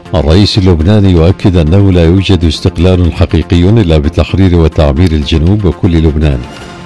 الرئيس اللبناني يؤكد أنه لا يوجد استقلال حقيقي إلا بتحرير وتعمير الجنوب وكل لبنان.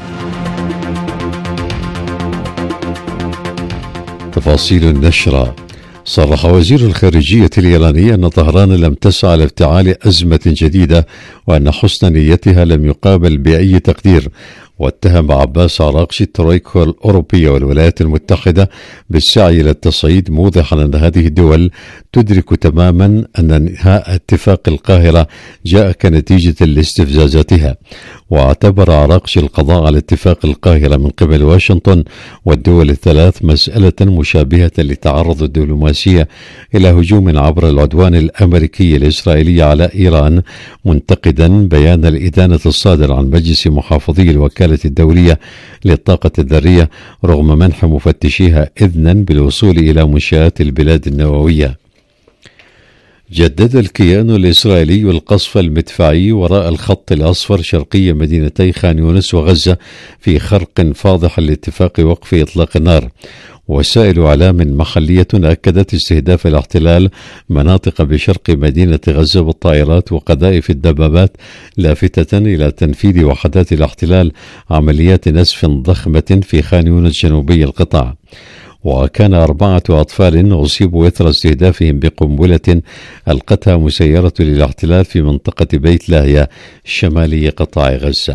تفاصيل النشرة. صرح وزير الخارجية الإيراني أن طهران لم تسعى لافتعال أزمة جديدة وأن حسن نيتها لم يقابل بأي تقدير، واتهم عباس عراقشي الترويكا الأوروبية والولايات المتحدة بالسعي إلى التصعيد، موضحا أن هذه الدول تدرك تماما أن انهاء اتفاق القاهرة جاء كنتيجة لاستفزازاتها. واعتبر عراقشي القضاء على اتفاق القاهرة من قبل واشنطن والدول الثلاث مسألة مشابهة لتعرض الدبلوماسية إلى هجوم عبر العدوان الأمريكي الإسرائيلي على إيران، منتقدا بيان الإدانة الصادر عن مجلس محافظي الوكالة الدولية للطاقة الذرية رغم منح مفتشيها إذنا بالوصول إلى منشآت البلاد النووية. جدد الكيان الإسرائيلي القصف المدفعي وراء الخط الأصفر شرقي مدينتي خان يونس وغزة في خرق فاضح لاتفاق وقف إطلاق النار. وسائل إعلام محلية أكدت استهداف الاحتلال مناطق بشرق مدينة غزة بالطائرات وقذائف الدبابات، لافتة إلى تنفيذ وحدات الاحتلال عمليات نسف ضخمة في خان يونس جنوبي القطاع. وكان 4 أطفال أصيبوا إثر استهدافهم بقنبلة ألقتها مسيرة للاحتلال في منطقة بيت لاهيا شمالي قطاع غزة.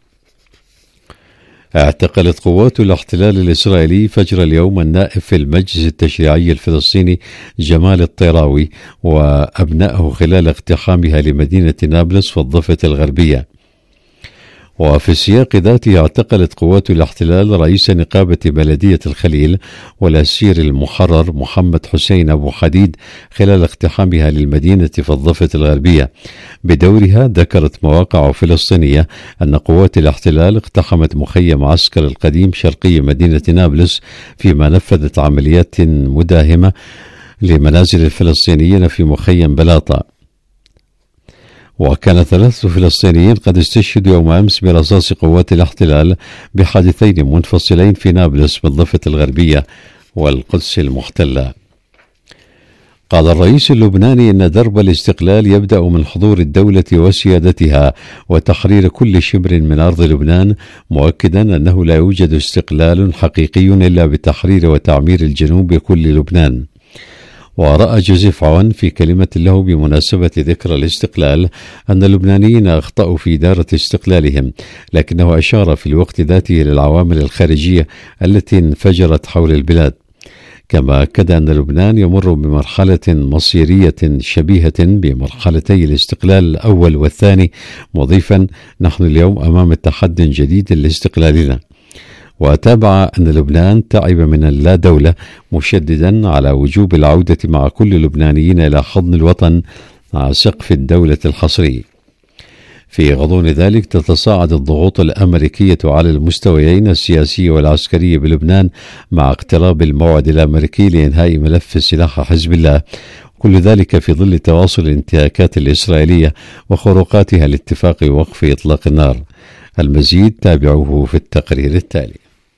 اعتقلت قوات الاحتلال الإسرائيلي فجر اليوم النائب في المجلس التشريعي الفلسطيني جمال الطيراوي وأبنائه خلال اقتحامها لمدينة نابلس في الضفة الغربية. وفي السياق ذاته اعتقلت قوات الاحتلال رئيس نقابة بلدية الخليل والأسير المحرر محمد حسين أبو حديد خلال اقتحامها للمدينة في الضفة الغربية. بدورها ذكرت مواقع فلسطينية أن قوات الاحتلال اقتحمت مخيم عسكر القديم شرقي مدينة نابلس، فيما نفذت عمليات مداهمة لمنازل الفلسطينيين في مخيم بلاطة. وكان 3 فلسطينيين قد استشهدوا يوم أمس برصاص قوات الاحتلال بحادثين منفصلين في نابلس بالضفة الغربية والقدس المحتلة. قال الرئيس اللبناني إن درب الاستقلال يبدأ من حضور الدولة وسيادتها وتحرير كل شبر من أرض لبنان، مؤكدا أنه لا يوجد استقلال حقيقي إلا بتحرير وتعمير الجنوب بكل لبنان. ورأى جوزيف عون في كلمة له بمناسبة ذكرى الاستقلال أن اللبنانيين أخطأوا في إدارة استقلالهم، لكنه أشار في الوقت ذاته للعوامل الخارجية التي انفجرت حول البلاد. كما أكد أن لبنان يمر بمرحلة مصيرية شبيهة بمرحلتي الاستقلال الأول والثاني، مضيفا: نحن اليوم أمام تحد جديد لاستقلالنا. وتابع أن لبنان تعب من اللا دولة، مشددا على وجوب العودة مع كل اللبنانيين إلى حضن الوطن مع سقف الدولة الحصري. في غضون ذلك تتصاعد الضغوط الأمريكية على المستويين السياسي والعسكري بلبنان مع اقتراب الموعد الأمريكي لإنهاء ملف سلاح حزب الله، كل ذلك في ظل تواصل الانتهاكات الإسرائيلية وخروقاتها لاتفاق وقف إطلاق النار. المزيد تابعوه في التقرير التالي.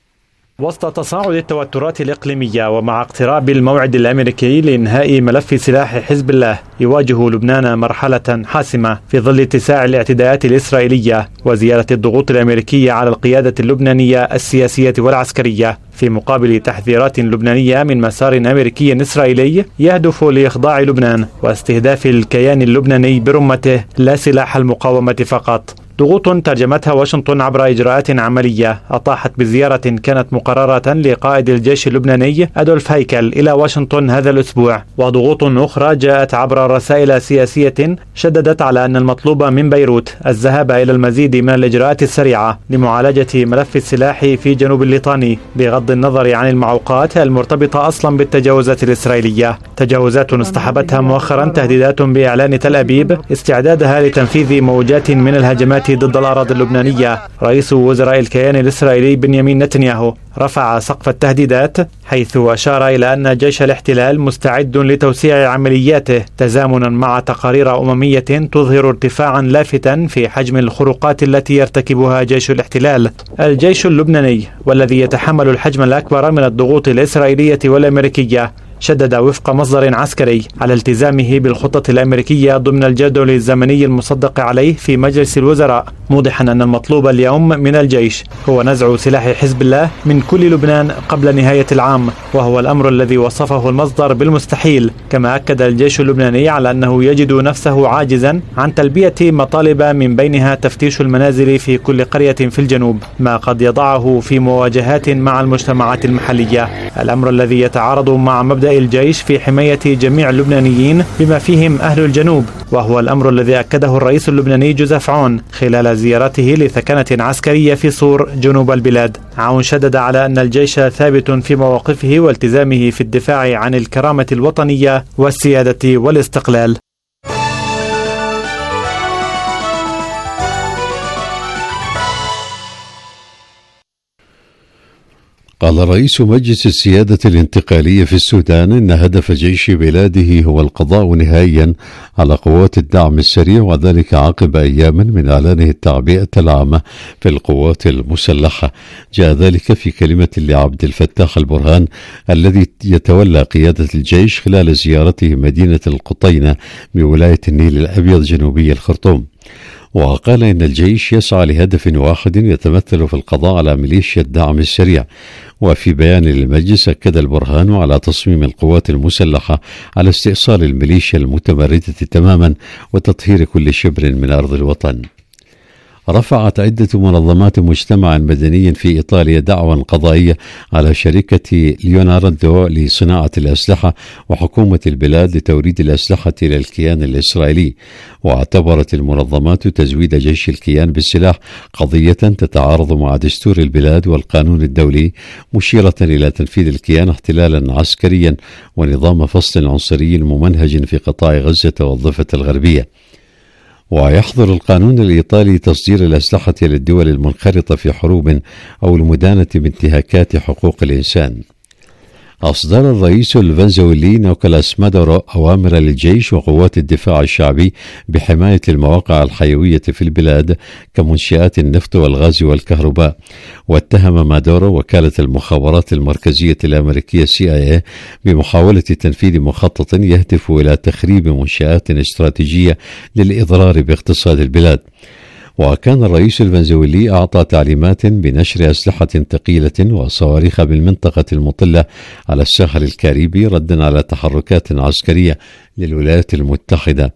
وسط تصاعد التوترات الإقليمية ومع اقتراب الموعد الأمريكي لإنهاء ملف سلاح حزب الله، يواجه لبنان مرحلة حاسمة في ظل اتساع الاعتداءات الإسرائيلية وزيادة الضغوط الأمريكية على القيادة اللبنانية السياسية والعسكرية، في مقابل تحذيرات لبنانية من مسار أمريكي إسرائيلي يهدف لإخضاع لبنان واستهداف الكيان اللبناني برمته لا سلاح المقاومة فقط. ضغوط ترجمتها واشنطن عبر إجراءات عملية أطاحت بزيارة كانت مقررة لقائد الجيش اللبناني أدولف هيكل إلى واشنطن هذا الأسبوع، وضغوط أخرى جاءت عبر رسائل سياسية شددت على أن المطلوب من بيروت الذهاب إلى المزيد من الإجراءات السريعة لمعالجة ملف السلاح في جنوب الليطاني، بغض النظر عن المعوقات المرتبطة أصلا بالتجاوزات الإسرائيلية، تجاوزات اصطحبتها مؤخرا تهديدات بإعلان تل أبيب استعدادها لتنفيذ موجات من الهجمات ضد الأراضي اللبنانية. رئيس وزراء الكيان الإسرائيلي بنيامين نتنياهو رفع سقف التهديدات، حيث أشار إلى أن جيش الاحتلال مستعد لتوسيع عملياته تزامنا مع تقارير أممية تظهر ارتفاعا لافتا في حجم الخروقات التي يرتكبها جيش الاحتلال. الجيش اللبناني والذي يتحمل الحجم الأكبر من الضغوط الإسرائيلية والأمريكية شدد وفق مصدر عسكري على التزامه بالخطة الأمريكية ضمن الجدول الزمني المصدق عليه في مجلس الوزراء، موضحا أن المطلوب اليوم من الجيش هو نزع سلاح حزب الله من كل لبنان قبل نهاية العام، وهو الأمر الذي وصفه المصدر بالمستحيل. كما أكد الجيش اللبناني على أنه يجد نفسه عاجزا عن تلبية مطالب من بينها تفتيش المنازل في كل قرية في الجنوب، ما قد يضعه في مواجهات مع المجتمعات المحلية، الأمر الذي يتعارض مع مبدأ الجيش في حماية جميع اللبنانيين بما فيهم أهل الجنوب، وهو الأمر الذي أكده الرئيس اللبناني جوزيف عون خلال زيارته لثكنة عسكرية في صور جنوب البلاد. عون شدد على أن الجيش ثابت في مواقفه والتزامه في الدفاع عن الكرامة الوطنية والسيادة والاستقلال. قال رئيس مجلس السيادة الانتقالية في السودان إن هدف جيش بلاده هو القضاء نهائيا على قوات الدعم السريع، وذلك عقب أيام من إعلانه التعبئة العامة في القوات المسلحة. جاء ذلك في كلمة لعبد الفتاح البرهان الذي يتولى قيادة الجيش خلال زيارته مدينة القطينة بولاية النيل الأبيض جنوبي الخرطوم. وقال إن الجيش يسعى لهدف واحد يتمثل في القضاء على ميليشيا الدعم السريع. وفي بيان للمجلس أكد البرهان على تصميم القوات المسلحة على استئصال الميليشيا المتمردة تماما وتطهير كل شبر من أرض الوطن. رفعت عدة منظمات مجتمع مدني في إيطاليا دعوى قضائية على شركة ليوناردو لصناعة الأسلحة وحكومة البلاد لتوريد الأسلحة إلى الكيان الإسرائيلي. واعتبرت المنظمات تزويد جيش الكيان بالسلاح قضية تتعارض مع دستور البلاد والقانون الدولي، مشيرة إلى تنفيذ الكيان احتلالا عسكريا ونظام فصل عنصري ممنهج في قطاع غزة والضفة الغربية. ويحظر القانون الإيطالي تصدير الأسلحة للدول المنخرطة في حروب أو المدانة بانتهاكات حقوق الإنسان. أصدر الرئيس الفنزويلي نيكولاس مادورو أوامر للجيش وقوات الدفاع الشعبي بحماية المواقع الحيوية في البلاد كمنشآت النفط والغاز والكهرباء. واتهم مادورو وكالة المخابرات المركزية الأمريكية CIA بمحاولة تنفيذ مخطط يهدف إلى تخريب منشآت استراتيجية للإضرار باقتصاد البلاد. وكان الرئيس الفنزويلي أعطى تعليمات بنشر أسلحة ثقيلة وصواريخ بالمنطقة المطلة على الساحل الكاريبي ردا على تحركات عسكرية للولايات المتحدة.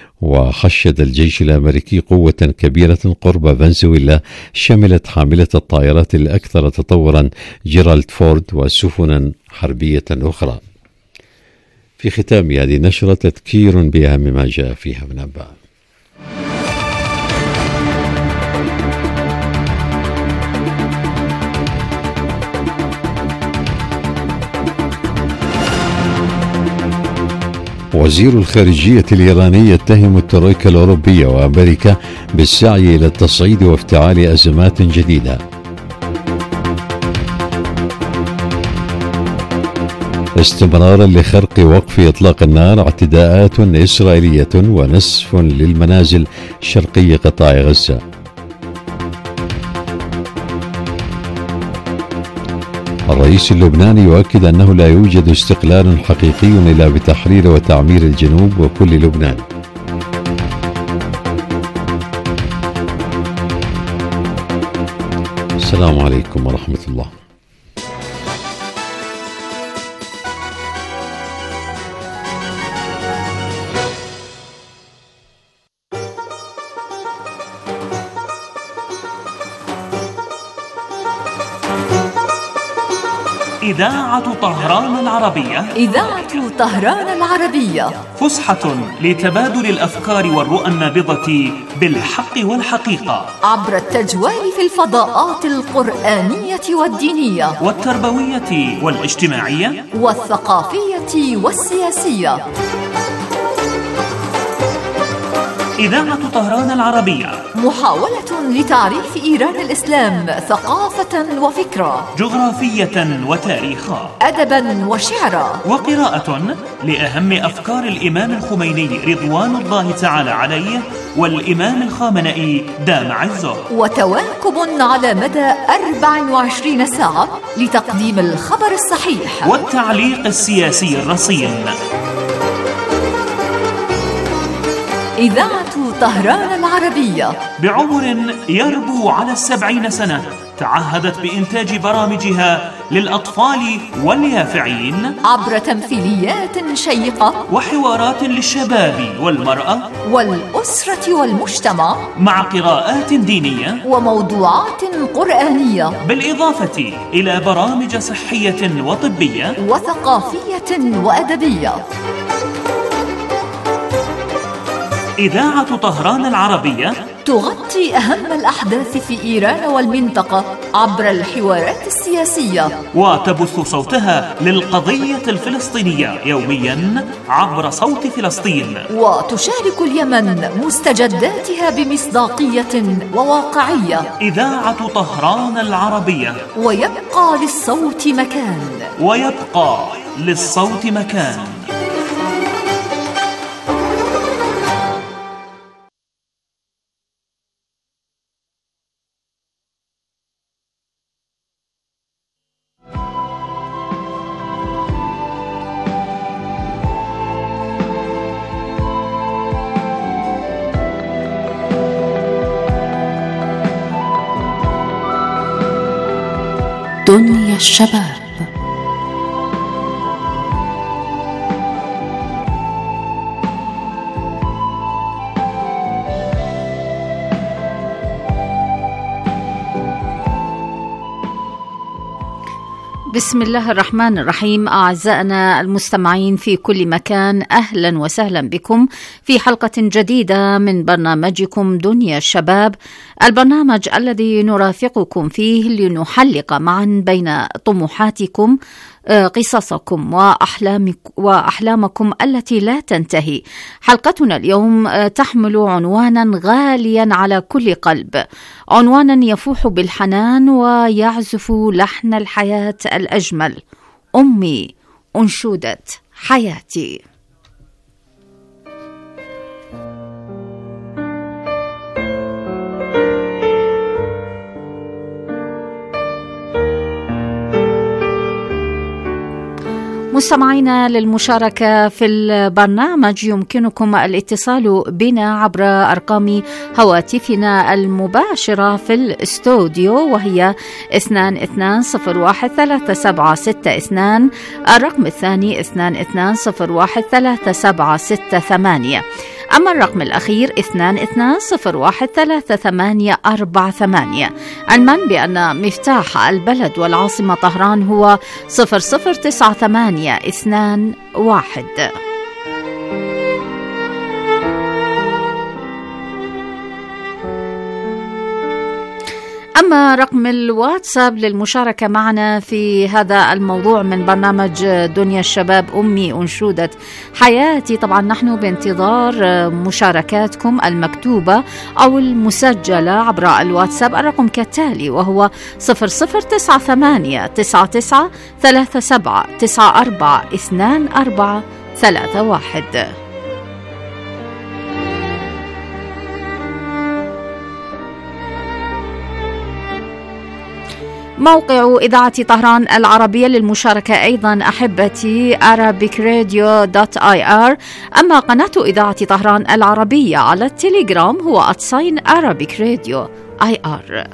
وحشد الجيش الأمريكي قوة كبيرة قرب فنزويلا شملت حاملة الطائرات الأكثر تطورا جيرالد فورد وسفنا حربية أخرى. في ختام هذه النشرة تذكير بأهم ما جاء فيها من أنباء. وزير الخارجية الإيراني يتهم الترويكا الأوروبية وأمريكا بالسعي إلى التصعيد وافتعال أزمات جديدة. استمرارا لخرق وقف إطلاق النار، اعتداءات إسرائيلية ونسف للمنازل شرقي قطاع غزة. الرئيس اللبناني يؤكد أنه لا يوجد استقلال حقيقي إلا بتحرير وتعمير الجنوب وكل لبنان. السلام عليكم ورحمة الله. إذاعة طهران العربية. إذاعة طهران العربية، فسحة لتبادل الأفكار والرؤى النابضة بالحق والحقيقة عبر التجوال في الفضاءات القرآنية والدينية والتربوية والاجتماعية والثقافية والسياسية. إذاعة طهران العربية محاولة لتعريف إيران الإسلام ثقافة وفكرة، جغرافية وتاريخا، أدبا وشعرا، وقراءة لأهم أفكار الإمام الخميني رضوان الله تعالى عليه والإمام الخامنئي دام عزه، وتواكب على مدى 24 ساعة لتقديم الخبر الصحيح والتعليق السياسي الرصين. إذاعة طهران العربية بعمر يربو على 70 سنة تعهدت بإنتاج برامجها للأطفال واليافعين عبر تمثيليات شيقة وحوارات للشباب والمرأة والأسرة والمجتمع مع قراءات دينية وموضوعات قرآنية، بالإضافة إلى برامج صحية وطبية وثقافية وأدبية. إذاعة طهران العربية تغطي أهم الأحداث في إيران والمنطقة عبر الحوارات السياسية، وتبث صوتها للقضية الفلسطينية يوميا عبر صوت فلسطين، وتشارك اليمن مستجداتها بمصداقية وواقعية. إذاعة طهران العربية، ويبقى للصوت مكان، ويبقى للصوت مكان. دنيا الشباب. بسم الله الرحمن الرحيم. أعزائنا المستمعين في كل مكان، أهلا وسهلا بكم في حلقة جديدة من برنامجكم دنيا الشباب، البرنامج الذي نرافقكم فيه لنحلق معا بين طموحاتكم، قصصكم وأحلامكم التي لا تنتهي. حلقتنا اليوم تحمل عنوانا غاليا على كل قلب، عنوانا يفوح بالحنان ويعزف لحن الحياة الأجمل. أمي أنشودة حياتي. مستمعينا، للمشاركة في البرنامج يمكنكم الاتصال بنا عبر أرقام هواتفنا المباشرة في الاستوديو، وهي 22013762، الرقم الثاني 22013768، أما الرقم الأخير 22013848. علما بأن مفتاح البلد والعاصمة طهران هو 009821. أما رقم الواتساب للمشاركة معنا في هذا الموضوع من برنامج دنيا الشباب أمي أنشودة حياتي، طبعا نحن بانتظار مشاركاتكم المكتوبة أو المسجلة عبر الواتساب. الرقم كالتالي وهو 009837942431. موقع إذاعة طهران العربية للمشاركة أيضا أحبتي arabicradio.ir. أما قناة إذاعة طهران العربية على التليجرام هو @arabicradio.ir.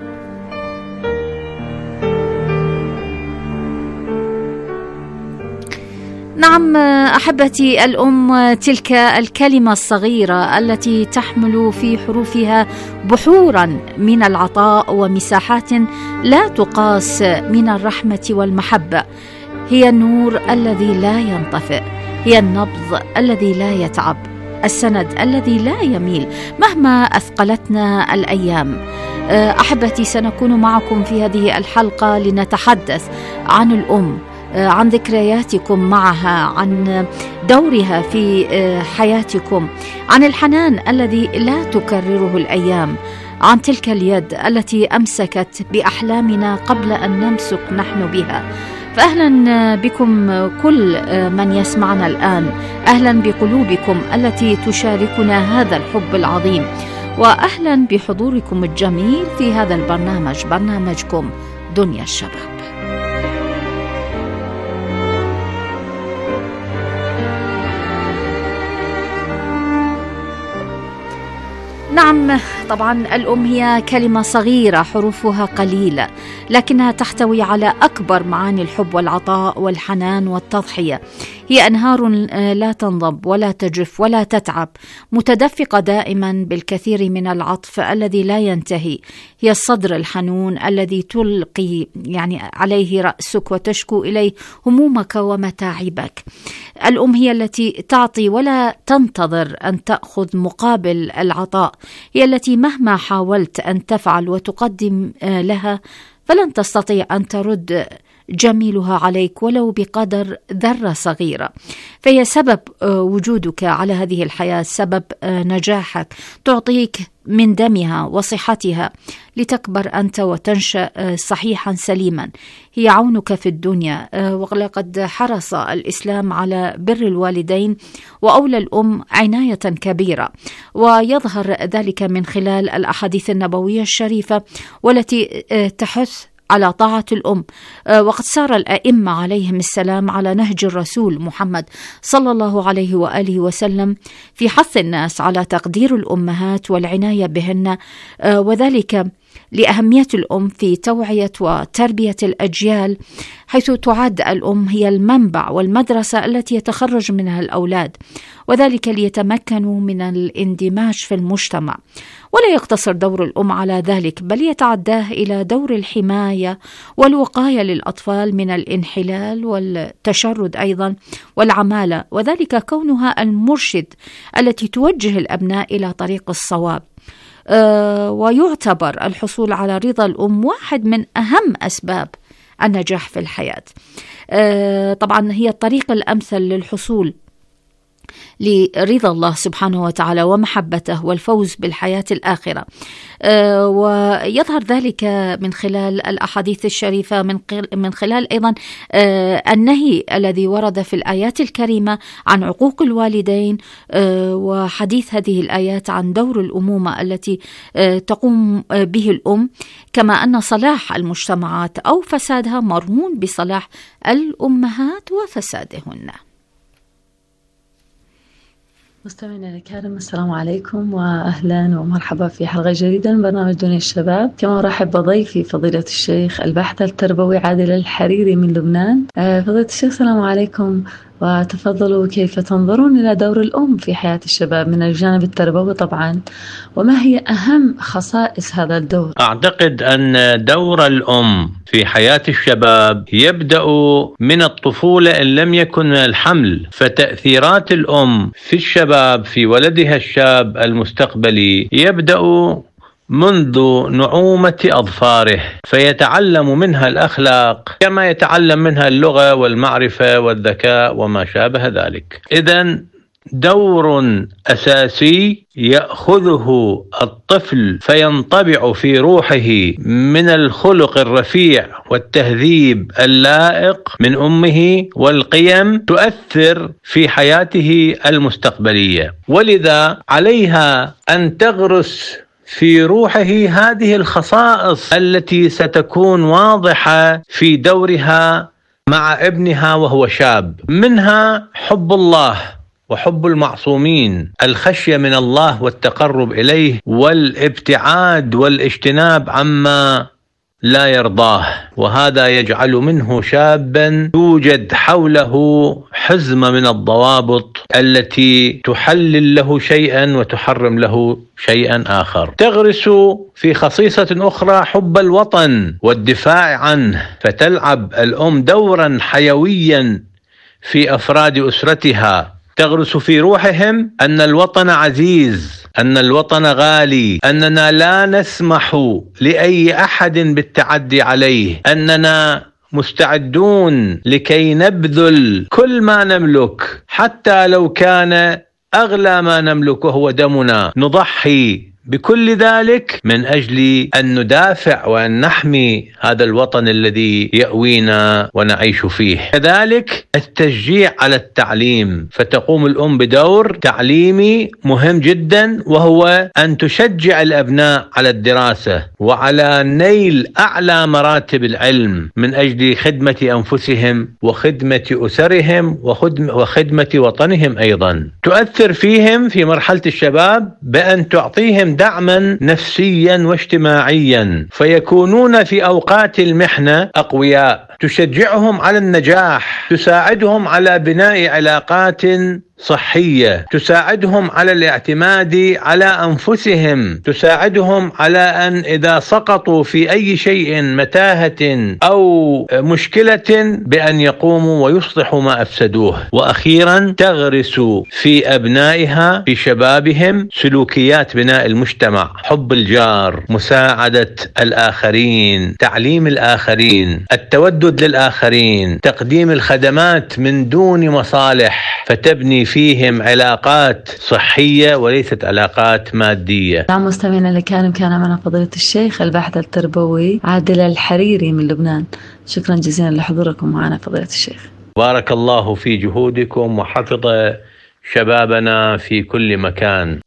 نعم أحبتي، الأم تلك الكلمة الصغيرة التي تحمل في حروفها بحورا من العطاء ومساحات لا تقاس من الرحمة والمحبة. هي النور الذي لا ينطفئ، هي النبض الذي لا يتعب، السند الذي لا يميل مهما أثقلتنا الأيام. أحبتي، سنكون معكم في هذه الحلقة لنتحدث عن الأم، عن ذكرياتكم معها، عن دورها في حياتكم، عن الحنان الذي لا تكرره الأيام، عن تلك اليد التي أمسكت بأحلامنا قبل أن نمسك نحن بها. فأهلا بكم كل من يسمعنا الآن، أهلا بقلوبكم التي تشاركنا هذا الحب العظيم، وأهلا بحضوركم الجميل في هذا البرنامج، برنامجكم دنيا الشباب. نعم، طبعا الأم هي كلمة صغيرة حروفها قليلة، لكنها تحتوي على أكبر معاني الحب والعطاء والحنان والتضحية. هي أنهار لا تنضب ولا تجف ولا تتعب، متدفقة دائما بالكثير من العطف الذي لا ينتهي. هي الصدر الحنون الذي تلقي عليه رأسك وتشكو إليه همومك ومتاعبك. الأم هي التي تعطي ولا تنتظر أن تأخذ مقابل العطاء، هي التي مهما حاولت أن تفعل وتقدم لها فلن تستطيع أن ترد جميلها عليك ولو بقدر ذرة صغيرة. فهي سبب وجودك على هذه الحياة، سبب نجاحك، تعطيك من دمها وصحتها لتكبر أنت وتنشأ صحيحا سليما. هي عونك في الدنيا، ولقد حرص الإسلام على بر الوالدين وأولى الأم عناية كبيرة، ويظهر ذلك من خلال الأحاديث النبوية الشريفة والتي تحث على طاعة الأم. وقد سار الأئمة عليهم السلام على نهج الرسول محمد صلى الله عليه وآله وسلم في حث الناس على تقدير الأمهات والعناية بهن، وذلك لأهمية الأم في توعية وتربية الأجيال، حيث تعد الأم هي المنبع والمدرسة التي يتخرج منها الأولاد، وذلك ليتمكنوا من الاندماج في المجتمع. ولا يقتصر دور الأم على ذلك، بل يتعداه إلى دور الحماية والوقاية للأطفال من الانحلال والتشرد أيضا والعمالة، وذلك كونها المرشد التي توجه الأبناء إلى طريق الصواب. ويعتبر الحصول على رضا الأم واحد من أهم أسباب النجاح في الحياة. طبعا هي الطريق الأمثل للحصول لرضا الله سبحانه وتعالى ومحبته والفوز بالحياة الآخرة. ويظهر ذلك من خلال الأحاديث الشريفة، من خلال أيضا النهي الذي ورد في الآيات الكريمة عن عقوق الوالدين، وحديث هذه الآيات عن دور الأمومة التي تقوم به الأم، كما أن صلاح المجتمعات أو فسادها مرهون بصلاح الأمهات وفسادهن. مستمعينا الكرام، السلام عليكم وأهلا ومرحبا في حلقة جديدة من برنامج دنيا الشباب. كما أرحب بضيفي فضيلة الشيخ الباحث التربوي عادل الحريري من لبنان. فضيلة الشيخ، السلام عليكم، وتفضلوا كيف تنظرون إلى دور الأم في حياة الشباب من الجانب التربوي طبعا، وما هي أهم خصائص هذا الدور؟ أعتقد أن دور الأم في حياة الشباب يبدأ من الطفولة إن لم يكن من الحمل، فتأثيرات الأم في الشباب، في ولدها الشاب المستقبلي، يبدأ منذ نعومة أظفاره، فيتعلم منها الأخلاق كما يتعلم منها اللغة والمعرفة والذكاء وما شابه ذلك. إذن دور أساسي يأخذه الطفل فينطبع في روحه من الخلق الرفيع والتهذيب اللائق من أمه، والقيم تؤثر في حياته المستقبلية، ولذا عليها أن تغرس في روحه هذه الخصائص التي ستكون واضحة في دورها مع ابنها وهو شاب، منها حب الله وحب المعصومين، الخشية من الله والتقرب إليه، والابتعاد والاجتناب عما لا يرضاه، وهذا يجعل منه شابا توجد حوله حزمة من الضوابط التي تحلل له شيئا وتحرم له شيئا آخر. تغرس في خصيصة أخرى حب الوطن والدفاع عنه، فتلعب الأم دورا حيويا في أفراد أسرتها، تغرس في روحهم أن الوطن عزيز، أن الوطن غالي، أننا لا نسمح لأي أحد بالتعدي عليه، أننا مستعدون لكي نبذل كل ما نملك، حتى لو كان أغلى ما نملك وهو دمنا، نضحي بكل ذلك من أجل أن ندافع وأن نحمي هذا الوطن الذي يأوينا ونعيش فيه. كذلك التشجيع على التعليم، فتقوم الأم بدور تعليمي مهم جدا، وهو أن تشجع الأبناء على الدراسة وعلى نيل أعلى مراتب العلم من أجل خدمة أنفسهم وخدمة أسرهم وخدمة وطنهم. أيضا تؤثر فيهم في مرحلة الشباب بأن تعطيهم دعما نفسيا واجتماعيا، فيكونون في أوقات المحنة أقوياء، تشجعهم على النجاح، تساعدهم على بناء علاقات صحية، تساعدهم على الاعتماد على أنفسهم، تساعدهم على أن إذا سقطوا في أي شيء، متاهة أو مشكلة، بأن يقوموا ويصلحوا ما أفسدوه. وأخيرا تغرس في أبنائها في شبابهم سلوكيات بناء المجتمع، حب الجار، مساعدة الآخرين، تعليم الآخرين، التودد للآخرين، تقديم الخدمات من دون مصالح، فتبني فيهم علاقات صحية وليست علاقات مادية. نعم مستمعينا الكرام، كان معنا فضيلة الشيخ الباحث التربوي عادل الحريري من لبنان. شكرا جزيلا لحضوركم معنا فضيلة الشيخ. بارك الله في جهودكم وحفظ شبابنا في كل مكان.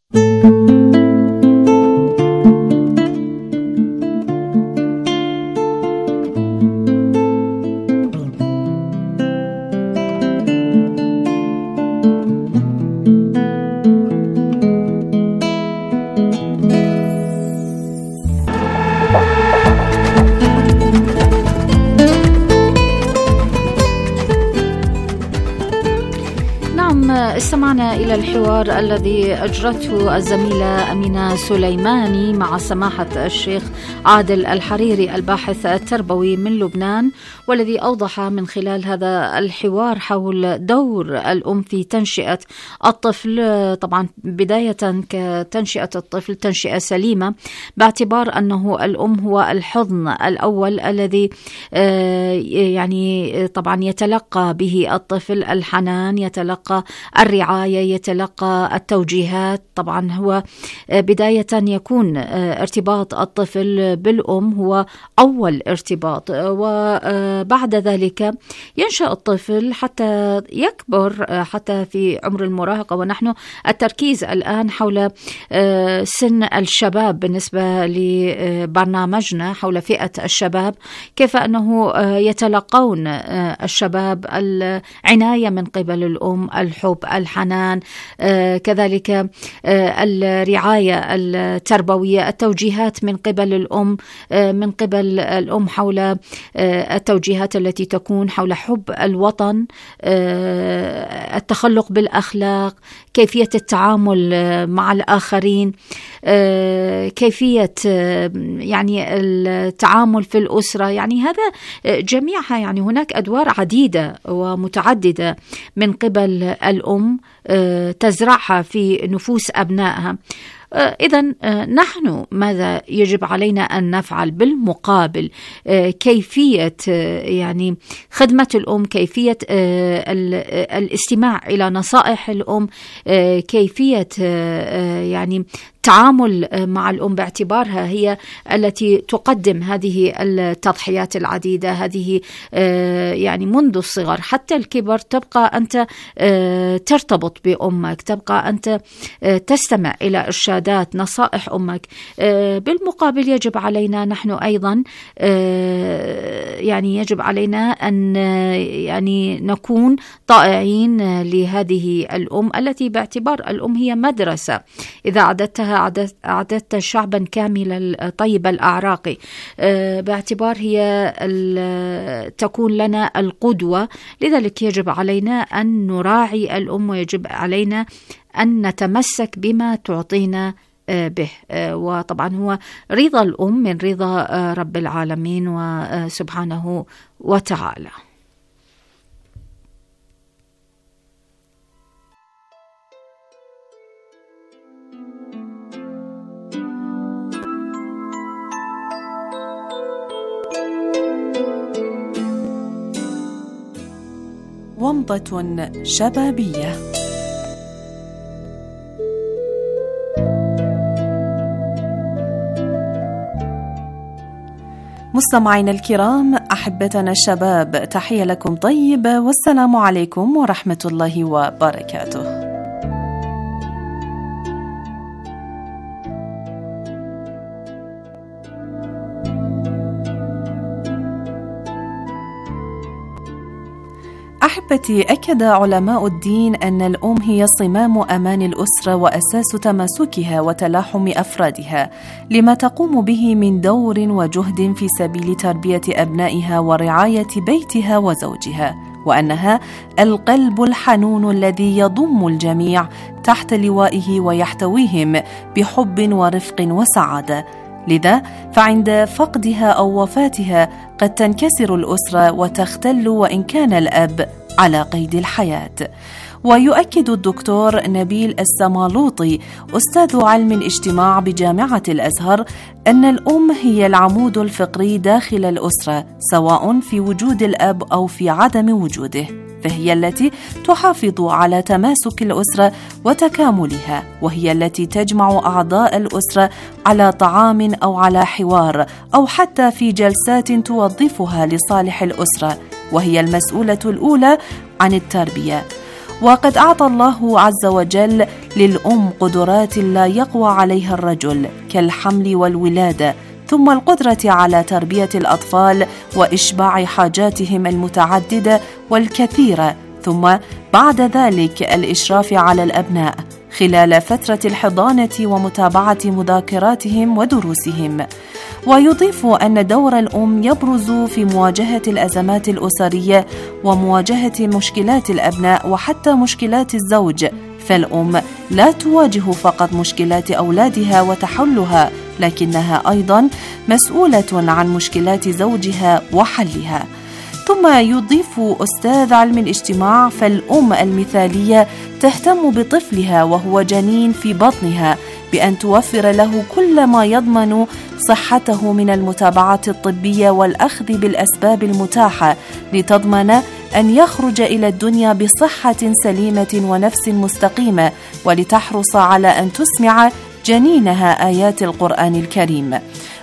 استمعنا إلى الحوار الذي أجرته الزميلة أمينة سليماني مع سماحة الشيخ عادل الحريري الباحث التربوي من لبنان، والذي أوضح من خلال هذا الحوار حول دور الأم في تنشئة الطفل، طبعا بداية كتنشئة الطفل تنشئة سليمة، باعتبار أنه الأم هو الحضن الأول الذي يعني طبعا يتلقى به الطفل الحنان، يتلقى الرعاية، يتلقى التوجيهات. طبعا هو بداية يكون ارتباط الطفل بالأم هو أول ارتباط، وبعد ذلك ينشأ الطفل حتى يكبر، حتى في عمر المراهقة. ونحن التركيز الآن حول سن الشباب بالنسبة لبرنامجنا، حول فئة الشباب، كيف أنه يتلقون الشباب العناية من قبل الأم، الحب، الحنان، كذلك الرعاية التربوية، التوجيهات من قبل الأم حول التوجيهات التي تكون حول حب الوطن، التخلق بالأخلاق، كيفية التعامل مع الآخرين، كيفية يعني التعامل في الأسرة. يعني هذا جميعها، يعني هناك أدوار عديدة ومتعددة من قبل الأم تزرعها في نفوس أبنائها. إذن نحن ماذا يجب علينا أن نفعل بالمقابل؟ كيفية يعني خدمة الأم، كيفية الاستماع إلى نصائح الأم، كيفية يعني تعامل مع الأم باعتبارها هي التي تقدم هذه التضحيات العديدة، هذه يعني منذ الصغر حتى الكبر تبقى أنت ترتبط بأمك، تبقى أنت تستمع إلى إرشادات نصائح أمك. بالمقابل يجب علينا نحن أيضا يعني يجب علينا أن يعني نكون طائعين لهذه الأم التي باعتبار الأم هي مدرسة، إذا عددتها عددت شعبا كاملا طيب الأعراق، باعتبار هي تكون لنا القدوة. لذلك يجب علينا أن نراعي الأم، ويجب علينا أن نتمسك بما تعطينا به. وطبعا هو رضا الأم من رضا رب العالمين وسبحانه وتعالى. ومضة شبابية. مستمعينا الكرام، أحبتنا الشباب، تحية لكم طيبة والسلام عليكم ورحمة الله وبركاته. أحبتي، أكد علماء الدين أن الأم هي صمام أمان الأسرة وأساس تماسكها وتلاحم أفرادها، لما تقوم به من دور وجهد في سبيل تربية أبنائها ورعاية بيتها وزوجها، وأنها القلب الحنون الذي يضم الجميع تحت لوائه ويحتويهم بحب ورفق وسعادة. لذا فعند فقدها أو وفاتها قد تنكسر الأسرة وتختل وإن كان الأب على قيد الحياة. ويؤكد الدكتور نبيل السمالوطي أستاذ علم الاجتماع بجامعة الأزهر أن الأم هي العمود الفقري داخل الأسرة، سواء في وجود الأب أو في عدم وجوده، فهي التي تحافظ على تماسك الأسرة وتكاملها، وهي التي تجمع أعضاء الأسرة على طعام أو على حوار أو حتى في جلسات توظفها لصالح الأسرة، وهي المسؤولة الأولى عن التربية. وقد أعطى الله عز وجل للأم قدرات لا يقوى عليها الرجل كالحمل والولادة، ثم القدرة على تربية الأطفال وإشباع حاجاتهم المتعددة والكثيرة، ثم بعد ذلك الإشراف على الأبناء خلال فترة الحضانة ومتابعة مذاكراتهم ودروسهم. ويضيف أن دور الأم يبرز في مواجهة الأزمات الأسرية ومواجهة مشكلات الأبناء وحتى مشكلات الزوج، فالأم لا تواجه فقط مشكلات أولادها وتحلها، لكنها أيضا مسؤولة عن مشكلات زوجها وحلها. ثم يضيف أستاذ علم الاجتماع: فالأم المثالية تهتم بطفلها وهو جنين في بطنها بأن توفر له كل ما يضمن صحته من المتابعات الطبية والأخذ بالأسباب المتاحة لتضمن أن يخرج إلى الدنيا بصحة سليمة ونفس مستقيمة، ولتحرص على أن تسمع جنينها آيات القرآن الكريم.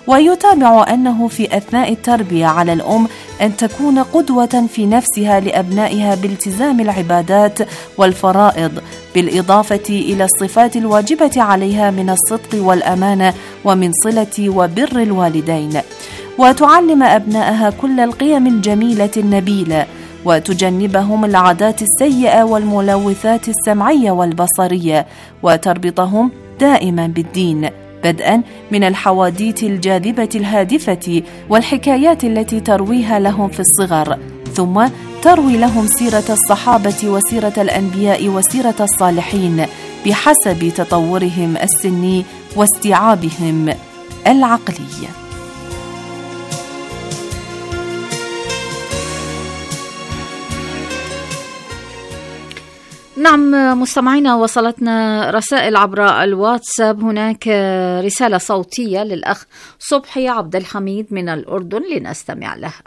ويتابع أنه في أثناء التربية على الأم أن تكون قدوة في نفسها لأبنائها بالتزام العبادات والفرائض، بالإضافة إلى الصفات الواجبة عليها من الصدق والأمانة ومن صلة وبر الوالدين، وتعلم أبنائها كل القيم الجميلة النبيلة، وتجنبهم العادات السيئة والملوثات السمعية والبصرية، وتربطهم دائما بالدين، بدءا من الحواديت الجاذبة الهادفة والحكايات التي ترويها لهم في الصغر، ثم تروي لهم سيرة الصحابة وسيرة الأنبياء وسيرة الصالحين بحسب تطورهم السني واستيعابهم العقلي. نعم مستمعينا، وصلتنا رسائل عبر الواتساب. هناك رسالة صوتية للأخ صبحي عبد الحميد من الأردن، لنستمع لها.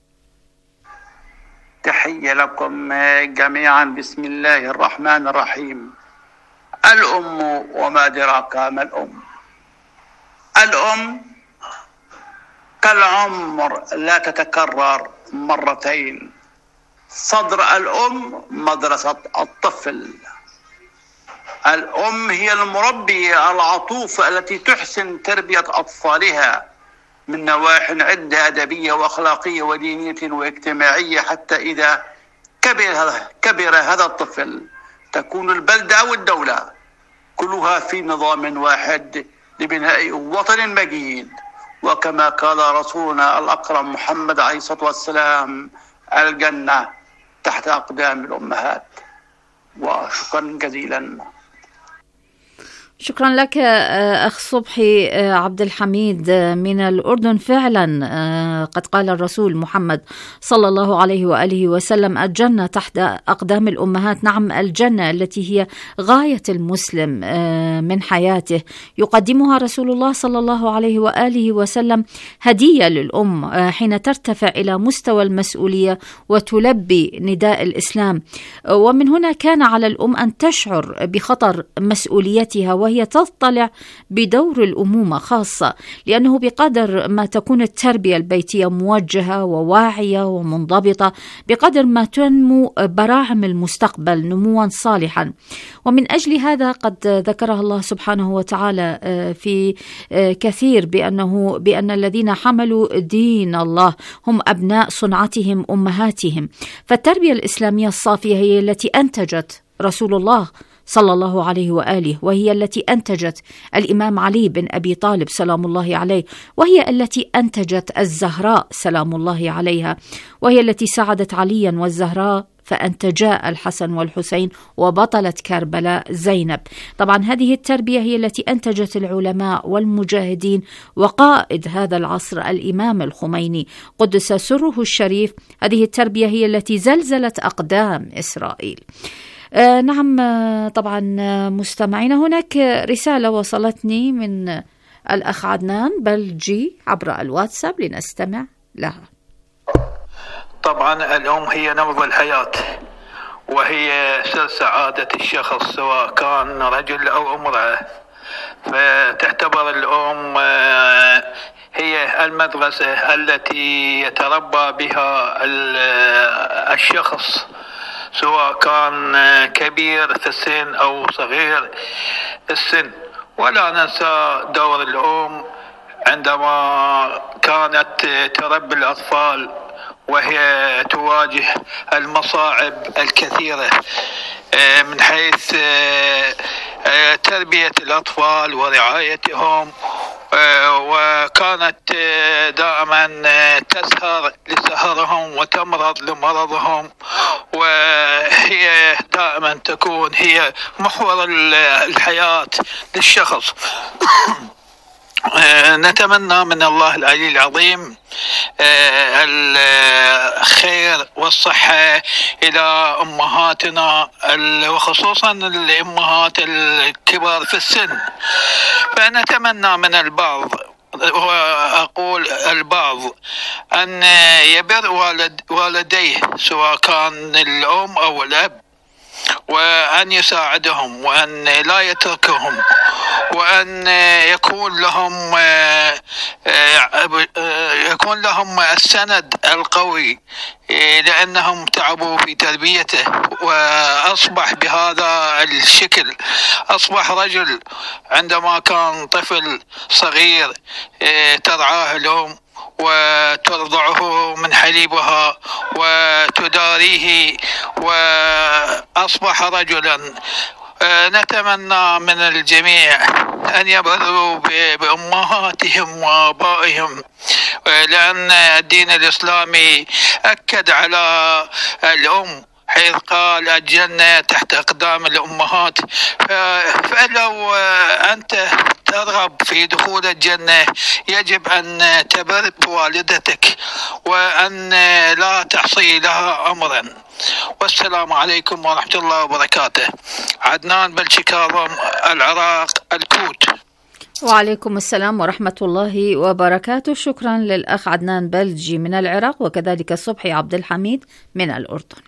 تحية لكم جميعا. بسم الله الرحمن الرحيم. الأم وما أدراك ما الأم. الأم كالعمر لا تتكرر مرتين. صدر الأم مدرسة الطفل. الأم هي المربية العطوفة التي تحسن تربية أطفالها من نواحي عدة أدبية وأخلاقية ودينية واجتماعية، حتى إذا كبر هذا الطفل تكون البلدة والدولة كلها في نظام واحد لبناء وطن مجيد. وكما قال رسولنا الأكرم محمد عليه الصلاة والسلام: الجنة تحت أقدام الأمهات. وشكرا جزيلا. شكرا لك أخ صبحي عبد الحميد من الأردن. فعلا قد قال الرسول محمد صلى الله عليه وآله وسلم: الجنة تحت أقدام الأمهات. نعم، الجنة التي هي غاية المسلم من حياته يقدمها رسول الله صلى الله عليه وآله وسلم هدية للأم حين ترتفع إلى مستوى المسؤولية وتلبي نداء الإسلام. ومن هنا كان على الأم أن تشعر بخطر مسؤوليتها، وهي تطلع بدور الأمومة خاصة، لأنه بقدر ما تكون التربية البيتية موجهة وواعية ومنضبطة بقدر ما تنمو براعم المستقبل نموا صالحا. ومن أجل هذا قد ذكرها الله سبحانه وتعالى في كثير بأن الذين حملوا دين الله هم أبناء صنعتهم أمهاتهم. فالتربية الإسلامية الصافية هي التي أنتجت رسول الله صلى الله عليه وآله، وهي التي أنتجت الإمام علي بن أبي طالب سلام الله عليه، وهي التي أنتجت الزهراء سلام الله عليها، وهي التي ساعدت عليا والزهراء فأنتجا الحسن والحسين وبطلة كربلاء زينب. طبعا هذه التربية هي التي أنتجت العلماء والمجاهدين وقائد هذا العصر الإمام الخميني قدس سره الشريف. هذه التربية هي التي زلزلت أقدام إسرائيل. نعم طبعا مستمعين، هناك رسالة وصلتني من الأخ عدنان بلجي عبر الواتساب لنستمع لها. طبعا الأم هي نبض الحياة، وهي سر سعادة الشخص سواء كان رجل أو امرأة. فتعتبر الأم هي المدرسة التي يتربى بها الشخص سواء كان كبير في السن أو صغير السن. ولا ننسى دور الأم عندما كانت تربي الأطفال وهي تواجه المصاعب الكثيرة من حيث تربية الأطفال ورعايتهم، وكانت دائما تسهر لسهرهم وتمرض لمرضهم، وهي دائما تكون هي محور الحياة للشخص. نتمنى من الله العلي العظيم الخير والصحة إلى أمهاتنا، وخصوصا الأمهات الكبار في السن. فنتمنى من البعض، وأقول البعض، أن يبر والديه سواء كان الأم أو الأب، وأن يساعدهم، وأن لا يتركهم، وأن يكون لهم السند القوي، لأنهم تعبوا في تربيته وأصبح بهذا الشكل. أصبح رجل عندما كان طفل صغير ترعاه الأم وترضعه من حليبها وتداريه، وأصبح رجلا. نتمنى من الجميع أن يبروا بأمهاتهم وآبائهم، لأن الدين الإسلامي أكد على الأم حيث قال الجنة تحت أقدام الأمهات. فلو أنت ترغب في دخول الجنة يجب أن تبر بوالدتك وأن لا تعصي لها أمرا. والسلام عليكم ورحمة الله وبركاته. عدنان بلشي كاظم، العراق، الكوت. وعليكم السلام ورحمة الله وبركاته. شكرا للأخ عدنان بلجي من العراق، وكذلك صبحي عبد الحميد من الأردن.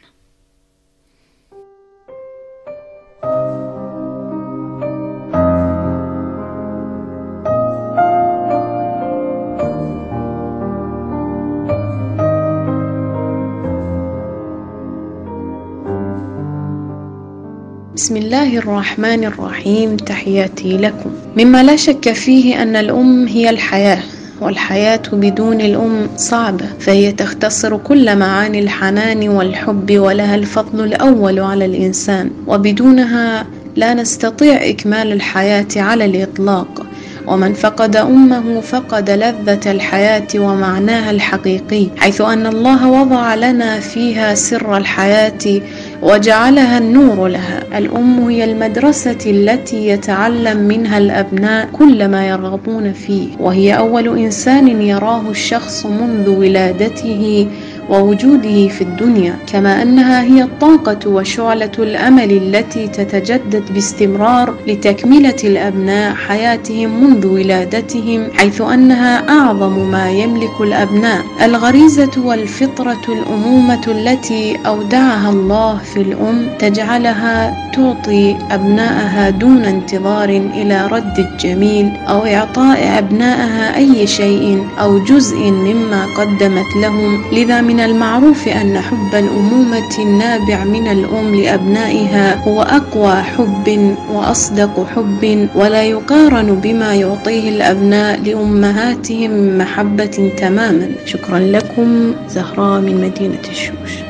بسم الله الرحمن الرحيم. تحياتي لكم. مما لا شك فيه أن الأم هي الحياة، والحياة بدون الأم صعبة، فهي تختصر كل معاني الحنان والحب، ولها الفضل الأول على الإنسان، وبدونها لا نستطيع إكمال الحياة على الإطلاق. ومن فقد أمه فقد لذة الحياة ومعناها الحقيقي، حيث أن الله وضع لنا فيها سر الحياة وجعلها النور لها. الأم هي المدرسة التي يتعلم منها الأبناء كل ما يرغبون فيه، وهي أول إنسان يراه الشخص منذ ولادته ووجوده في الدنيا، كما أنها هي الطاقة وشعلة الأمل التي تتجدد باستمرار لتكملة الأبناء حياتهم منذ ولادتهم، حيث أنها أعظم ما يملك الأبناء. الغريزة والفطرة الأمومة التي أودعها الله في الأم تجعلها تعطي أبنائها دون انتظار إلى رد الجميل أو إعطاء أبنائها أي شيء أو جزء مما قدمت لهم. لذا من المعروف أن حب الأمومة النابع من الأم لأبنائها هو أقوى حب وأصدق حب، ولا يقارن بما يعطيه الأبناء لأمهاتهم من محبة تماما. شكرا لكم. زهراء من مدينة الشوش.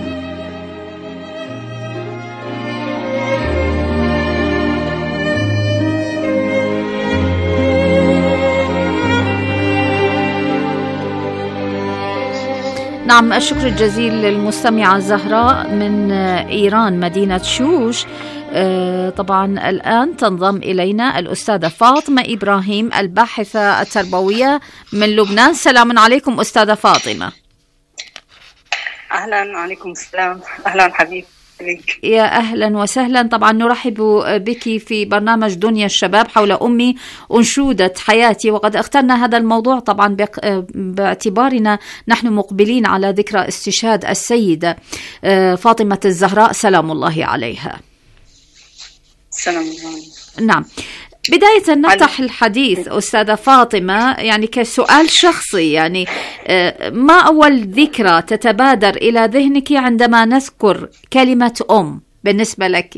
نعم، الشكر الجزيل للمستمعة زهراء من إيران مدينة شوش. طبعا الآن تنضم إلينا الأستاذة فاطمة إبراهيم الباحثة التربوية من لبنان. سلام عليكم أستاذة فاطمة. أهلا. عليكم السلام. أهلا حبيبي. يا أهلا وسهلا. طبعا نرحب بك في برنامج دنيا الشباب حول أمي أنشودة حياتي، وقد اخترنا هذا الموضوع طبعا باعتبارنا نحن مقبلين على ذكرى استشهاد السيدة فاطمة الزهراء سلام الله عليها. سلام الله. نعم، بداية نفتح الحديث أستاذة فاطمة يعني كسؤال شخصي، يعني ما أول ذكرى تتبادر إلى ذهنك عندما نذكر كلمة أم بالنسبة لك؟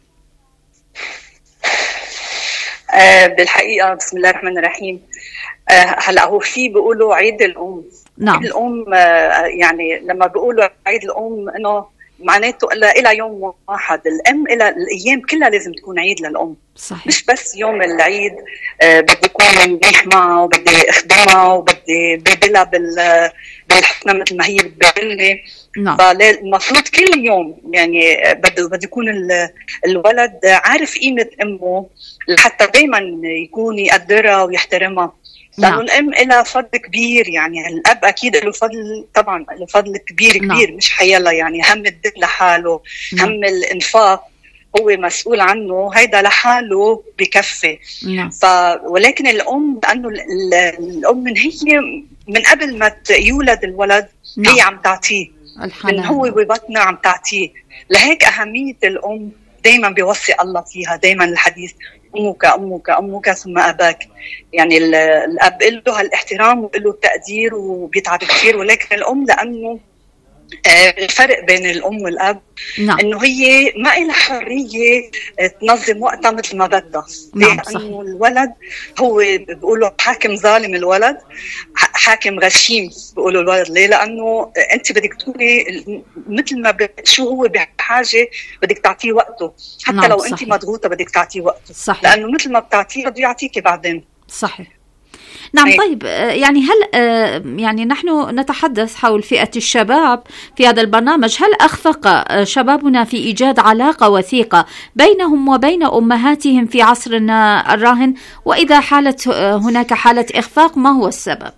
بالحقيقة بسم الله الرحمن الرحيم. هلأ هو في بيقولوا عيد الأم. نعم. عيد الأم يعني لما بيقولوا عيد الأم إنه معناته إلى يوم واحد. الأم إلى الأيام كلها لازم تكون عيد للأم. صحيح. مش بس يوم العيد بدي أكون منيح معها وبدي أخدمها وبدي ببلها بالحكمة مثل ما هي بتبلي. نعم. فالمفروض كل يوم يعني بدي يكون الولد عارف قيمة أمه لحتى دايما يكون يقدرها ويحترمها. لأنه نعم. الأم إلها فضل كبير، يعني الأب أكيد له فضل، طبعا له فضل كبير نعم. مش حيلا يعني هم الدين لحاله نعم. هم الإنفاق هو مسؤول عنه، هيدا لحاله بكفي نعم. ولكن الأم لأنه الأم هي من قبل ما يولد الولد نعم. هي عم تعطيه من هو ببطنه عم تعطيه. لهيك أهمية الأم دايما بيوصي الله فيها دايما الحديث أمك أمك أمك ثم أباك. يعني الأب له هالاحترام وله التقدير وبيتعب كثير، ولكن الأم لأنه الفرق بين الأم والأب نعم. إنه هي ما إلها حرية تنظم وقتها مثل ما بدها نعم. لأنه الولد هو بيقولوا حاكم ظالم، الولد حاكم غشيم بيقولوا الولد. ليه؟ لأنه أنت بدك تكوني مثل ما شو هو بحاجة بدك تعطيه وقته، حتى نعم. لو صحيح. أنت مضغوطة بدك تعطيه وقته صحيح. لأنه مثل ما بتعطيه بده يعطيك بعدين. صحيح. نعم. طيب يعني هل يعني نحن نتحدث حول فئة الشباب في هذا البرنامج، هل أخفق شبابنا في إيجاد علاقة وثيقة بينهم وبين أمهاتهم في عصرنا الراهن؟ وإذا حالت هناك حالة إخفاق ما هو السبب؟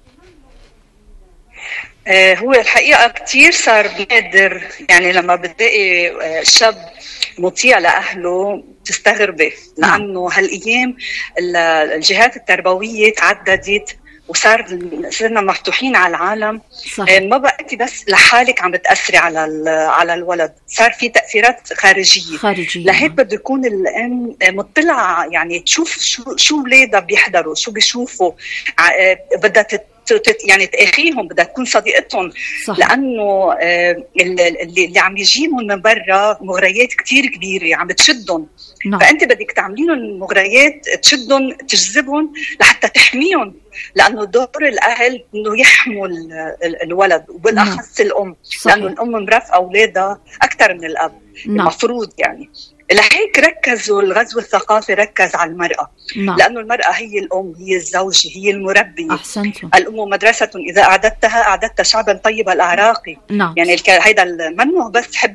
هو الحقيقة كتير صار نادر، يعني لما بتلاقي شاب مطيع لأهله تستغربي، لأنه هالأيام الجهات التربوية تعددت صرنا مفتوحين على العالم صحيح. ما بقيتي بس لحالك عم بتأثري على الولد، صار في تأثيرات خارجية. لهيك بده يكون الأم مطلعة يعني تشوف شو ولادها بيحضروا، شو بيشوفوا، بدها يعني تأخيهم، بدها تكون صديقتهم صح. لأنه اللي عم يجيبهم من برا مغريات كتير كبيرة عم بتشدهم نعم. فأنت بدك تعملين المغريات تشدهم تجذبهم لحتى تحميهم، لأنه دور الأهل إنه يحموا الولد وبالأخص نعم. الأم صحيح. لأنه الأم مرافقة أولادها أكثر من الأب نعم. المفروض يعني. لهيك ركزوا الغزو الثقافي ركز على المرأة نعم. لأنه المرأة هي الأم، هي الزوجة، هي المربية. أحسنتم. الأم مدرسة إذا أعددتها أعددت شعبا طيب الأعراق نعم. يعني هيدا منه بس حبر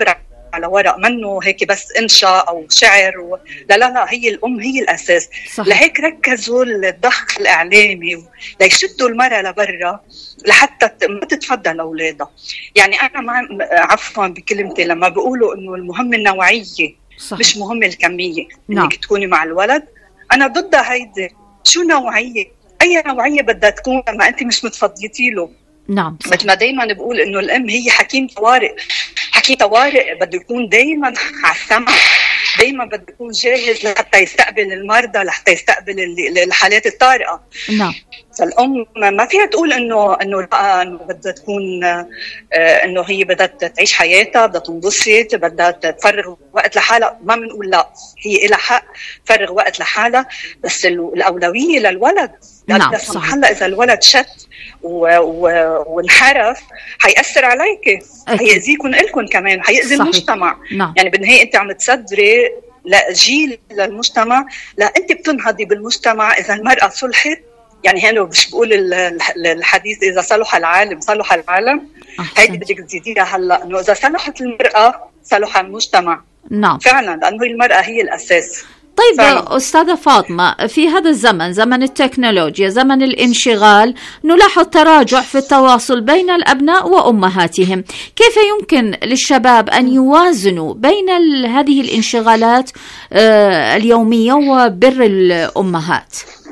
على ورق، منه هيك بس إنشاء أو شعر لا هي الأم هي الأساس. صحيح. لهيك ركزوا الضخ الإعلامي ليشدوا المرأة لبرا لحتى ما تتفضل أولادها. يعني أنا عفوا بكلمتي لما بيقولوا إنه المهم النوعية صحيح. مش مهم الكمية. إنك تكوني مع الولد، أنا ضدها هيدي. شو نوعية؟ أي نوعية بدها تكون لما أنت مش متفضيتي له؟ نعم. مثل ما دايما بقول إنه الأم هي حكيم طوارئ. حكيم طوارئ بده يكون دايما على السمع، دايما بده يكون جاهز لحتى يستقبل المرضى، لحتى يستقبل الحالات الطارئة. نعم. فالأم ما فيها تقول إنه لا، إنه بدها تكون إنه هي بدها تعيش حياتها، بدها تنبسط، بدها تفرغ وقت لحالها. ما بنقول لا، هي إلها حق تفرغ وقت لحالها، بس الأولوية للولد. نعم. هلا إذا الولد شت وانحرف حيأثر عليك، حيأذيكم إلكم كمان، حيأذي المجتمع. نعم. يعني بالنهاية أنت عم تصدري لجيل للمجتمع، لا أنت بتنهضي بالمجتمع إذا المرأة صلحت. يعني هنا مش بقول الحديث إذا صلح العالم صلح العالم. هيدي بدك تزيديها هلا، إنه إذا صلحت المرأة صلح المجتمع. نعم فعلا، لأنه المرأة هي الأساس. طيب فعلا. أستاذة فاطمة، في هذا الزمن، زمن التكنولوجيا، زمن الانشغال، نلاحظ تراجع في التواصل بين الأبناء وأمهاتهم. كيف يمكن للشباب أن يوازنوا بين هذه الانشغالات اليومية وبر الأمهات؟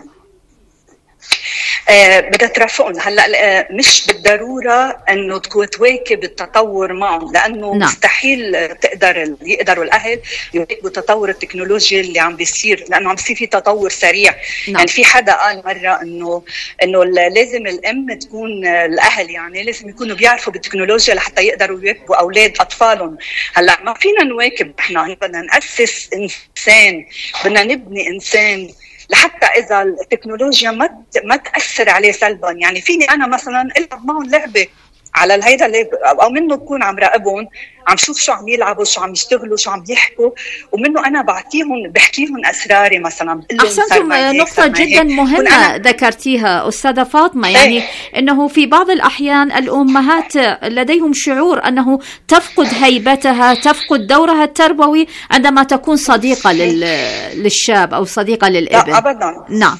بدها ترافقهم. هلا مش بالضروره انه تواكب التطور معهم، لانه نعم. مستحيل يقدروا الاهل يواكبوا تطور التكنولوجيا اللي عم بيصير، لانه عم بيصير في تطور سريع. نعم. يعني في حدا قال مره انه لازم الام تكون، الاهل يعني لازم يكونوا بيعرفوا بالتكنولوجيا لحتى يقدروا يواكبوا اطفالهم. هلا ما فينا نواكب، احنا بدنا نأسس انسان، بدنا نبني انسان لحتى إذا التكنولوجيا ما تأثر عليه سلبا. يعني فيني أنا مثلا ألعب معهم لعبة على الهيدا أو منه بكون عم راقبهم، عم شوف شو عم يلعبوا، شو عم يشتغلوا، شو عم يحكوا، ومنه أنا بحكيهم أسراري مثلا. أحسنتم، نقطة جدا مهمة ذكرتيها أستاذة فاطمة. يعني أنه في بعض الأحيان الأمهات لديهم شعور أنه تفقد هيبتها، تفقد دورها التربوي عندما تكون صديقة للشاب أو صديقة للابن. لا أبدا. نعم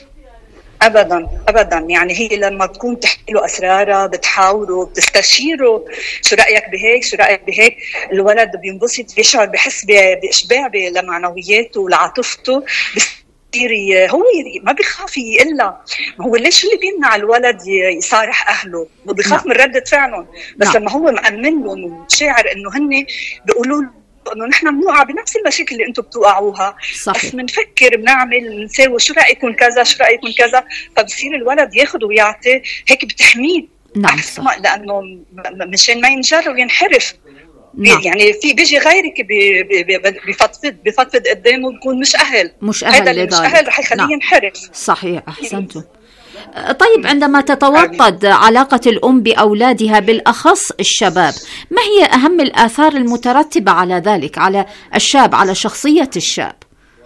ابدا. يعني هي لما تكون تحكي له اسرارها، بتحاوره، بتستشيره، شو رايك بهيك، شو رايك بهيك، الولد بينبسط، بيشعر، بحس باشباع لمعنوياته ولعاطفته، هو ما بيخاف يقلها. هو ليش اللي بيمنع الولد يصارح اهله؟ بيخاف من ردة فعلهم، بس لما هو مأمن لهم وشاعر انه هن بيقولوا انه نحن بنوقع بنفس المشاكل اللي انتم بتوقعوها، بس بنفكر، بنعمل، بنساوي، شو رايكم كذا، شو رايكم كذا، فبصير الولد ياخذ ويعطي، هيك بتحميه. نعم. لانه مشان ما ينجر وينحرف. نعم. يعني في بيجي غيرك بفضفض قدامه، بيكون مش اهل هذا اللي مش اهل رح يخليه ينحرف. صحيح، احسنتم. طيب، عندما تتوطد علاقة الأم بأولادها بالأخص الشباب، ما هي أهم الآثار المترتبة على ذلك، على الشاب، على شخصية الشاب؟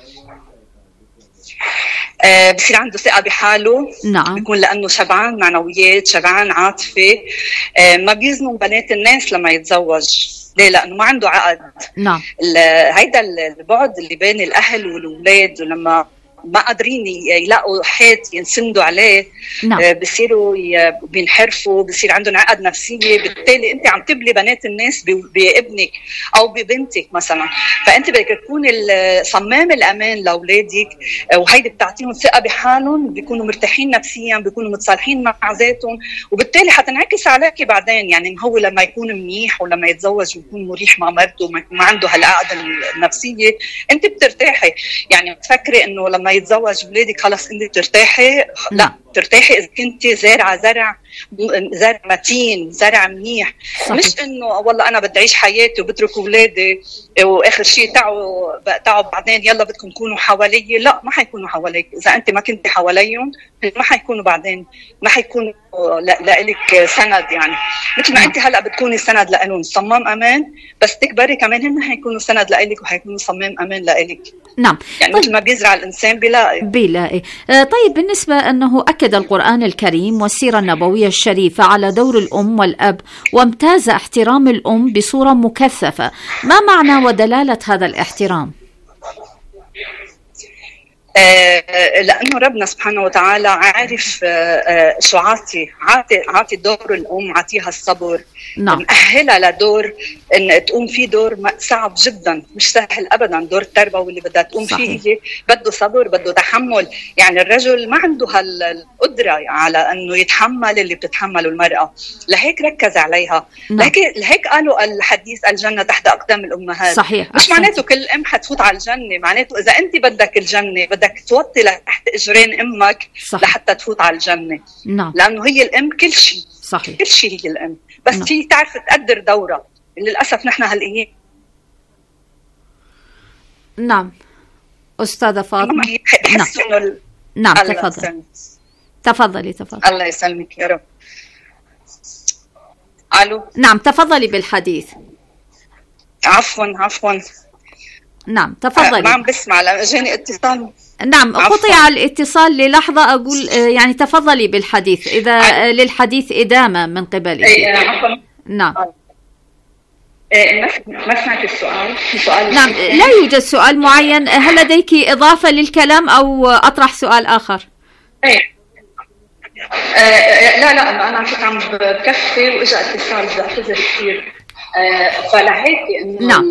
بصير عنده ثقة بحاله. نعم. بيكون لأنه شبعان معنويات، شبعان عاطفة. ما بيزنوا بنات الناس لما يتزوج. ليه؟ لأنه ما عنده عقد. نعم. هيدا البعد اللي بين الأهل والأولاد، ولما ما قادرين يلاقوا حيط ينسندوا عليه. نعم. بصيروا بينحرفوا، بصير عندهم عقد نفسية. بالتالي انت عم تبلي بنات الناس بابنك او ببنتك مثلا، فانت بدك تكون صمام الامان لاولادك، وهيدي بتعطيهم ثقة بحالهم، بيكونوا مرتاحين نفسيا، بيكونوا متصالحين مع ذاتهم، وبالتالي حتنعكس عليك بعدين. يعني هو لما يكون منيح ولما يتزوج ويكون مريح مع مرته وما عنده هالعقد النفسية، انت بترتاحي. يعني تفكري انه لما يتزوج ولادك خلص انت بترتاحي؟ لا، ترتاحي اذا كنت زارعه زرع متين، زرع منيح. صحيح. مش انه والله انا بدي اعيش حياتي وبترك اولادي واخر شيء تعوا بعدين يلا بدكم تكونوا حوالي. لا، ما حيكونوا حواليك. اذا انت ما كنت حواليهم ما حيكونوا بعدين، ما حيكونوا لك سند. يعني مثل ما انت هلا بتكوني سند لهم، صمام امان، بس تكبري كمان هن حيكونوا سند لك وحيكونوا صمام امان لك. نعم. يعني طيب. مثل ما بيزرع الانسان بيلاقي. طيب، بالنسبه انه أكد القرآن الكريم والسيرة النبوية الشريفة على دور الأم والأب، وامتاز احترام الأم بصورة مكثفة. ما معنى ودلالة هذا الاحترام؟ لأنه ربنا سبحانه وتعالى عارف شو عاطي دور الأم، عاطيها الصبر، مأهلها لدور إن تقوم فيه دور صعب جدا، مش سهل أبدا. دور التربوي اللي بدها تقوم فيه بده صبر، بده تحمل. يعني الرجل ما عنده هالقدرة على أنه يتحمل اللي بتتحمله المرأة، لهيك ركز عليها. لهيك قالوا الحديث الجنة تحت أقدام الأمهات. صحيح. مش معناته كل أم حتفوت على الجنة، معناته إذا أنت بدك الجنة بدك توطي تحت إجرين أمك لحتى تفوت على الجنة. لأنه هي الأم كل شيء. صحيح. كل شيء هي الأم، بس في تعرف تقدر دورها. للأسف نحن هالأيام. نعم أستاذة فاطمة. نعم تفضلي. الله يسلمك يا رب. ألو. نعم تفضلي بالحديث. عفوا. نعم تفضلي. ما عم بسمع لأن اجاني اتصال. نعم قطع الاتصال للحظة. أقول يعني تفضلي بالحديث إذا للحديث إدامة من قبلك. عفوا. نعم. ما سمعت السؤال. نعم لا يوجد سؤال معين. هل لديك إضافة للكلام أو أطرح سؤال آخر؟ لا أنا كنت عم بكفي وإجا اتصال بدي أعتذر كثير. فلهيك إنه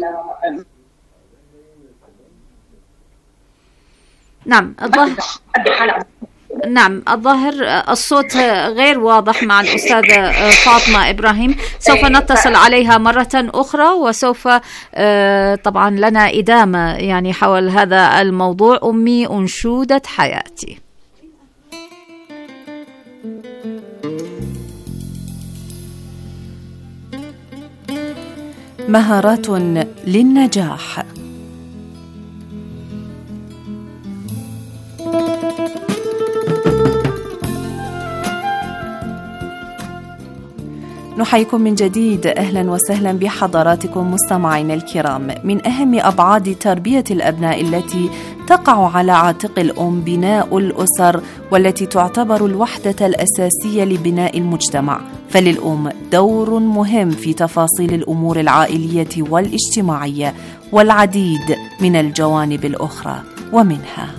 نعم الظاهر الصوت غير واضح مع الأستاذة فاطمة إبراهيم. سوف نتصل عليها مرة أخرى، وسوف طبعا لنا إدامة يعني حول هذا الموضوع. أمي أنشودة حياتي. مهارات للنجاح. نحييكم من جديد. أهلا وسهلا بحضراتكم مستمعينا الكرام. من أهم أبعاد تربية الأبناء التي تقع على عاتق الأم بناء الأسر، والتي تعتبر الوحدة الأساسية لبناء المجتمع، فللأم دور مهم في تفاصيل الأمور العائلية والاجتماعية والعديد من الجوانب الأخرى. ومنها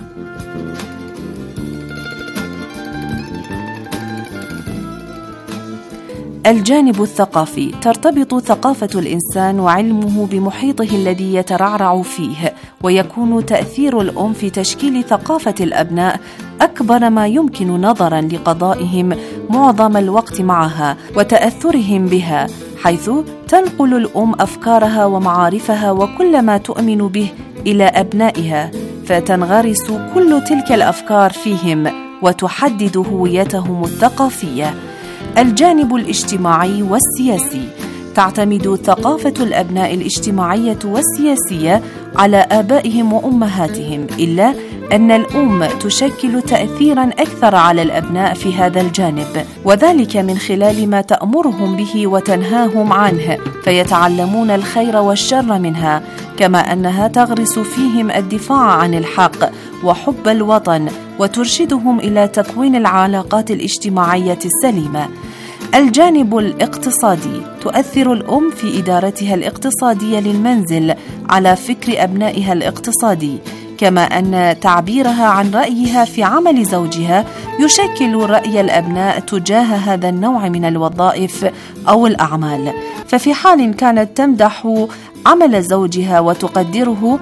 الجانب الثقافي. ترتبط ثقافة الإنسان وعلمه بمحيطه الذي يترعرع فيه، ويكون تأثير الأم في تشكيل ثقافة الأبناء أكبر ما يمكن نظراً لقضائهم معظم الوقت معها وتأثرهم بها، حيث تنقل الأم أفكارها ومعارفها وكل ما تؤمن به إلى أبنائها، فتنغرس كل تلك الأفكار فيهم وتحدد هويتهم الثقافية. الجانب الاجتماعي والسياسي. تعتمد ثقافة الأبناء الاجتماعية والسياسية على آبائهم وأمهاتهم، إلا أن الأم تشكل تأثيراً أكثر على الأبناء في هذا الجانب، وذلك من خلال ما تأمرهم به وتنهاهم عنه، فيتعلمون الخير والشر منها، كما أنها تغرس فيهم الدفاع عن الحق وحب الوطن، وترشدهم إلى تكوين العلاقات الاجتماعية السليمة. الجانب الاقتصادي. تؤثر الأم في إدارتها الاقتصادية للمنزل على فكر أبنائها الاقتصادي، كما أن تعبيرها عن رأيها في عمل زوجها يشكل رأي الأبناء تجاه هذا النوع من الوظائف أو الأعمال. ففي حال كانت تمدح عمل زوجها وتقدره،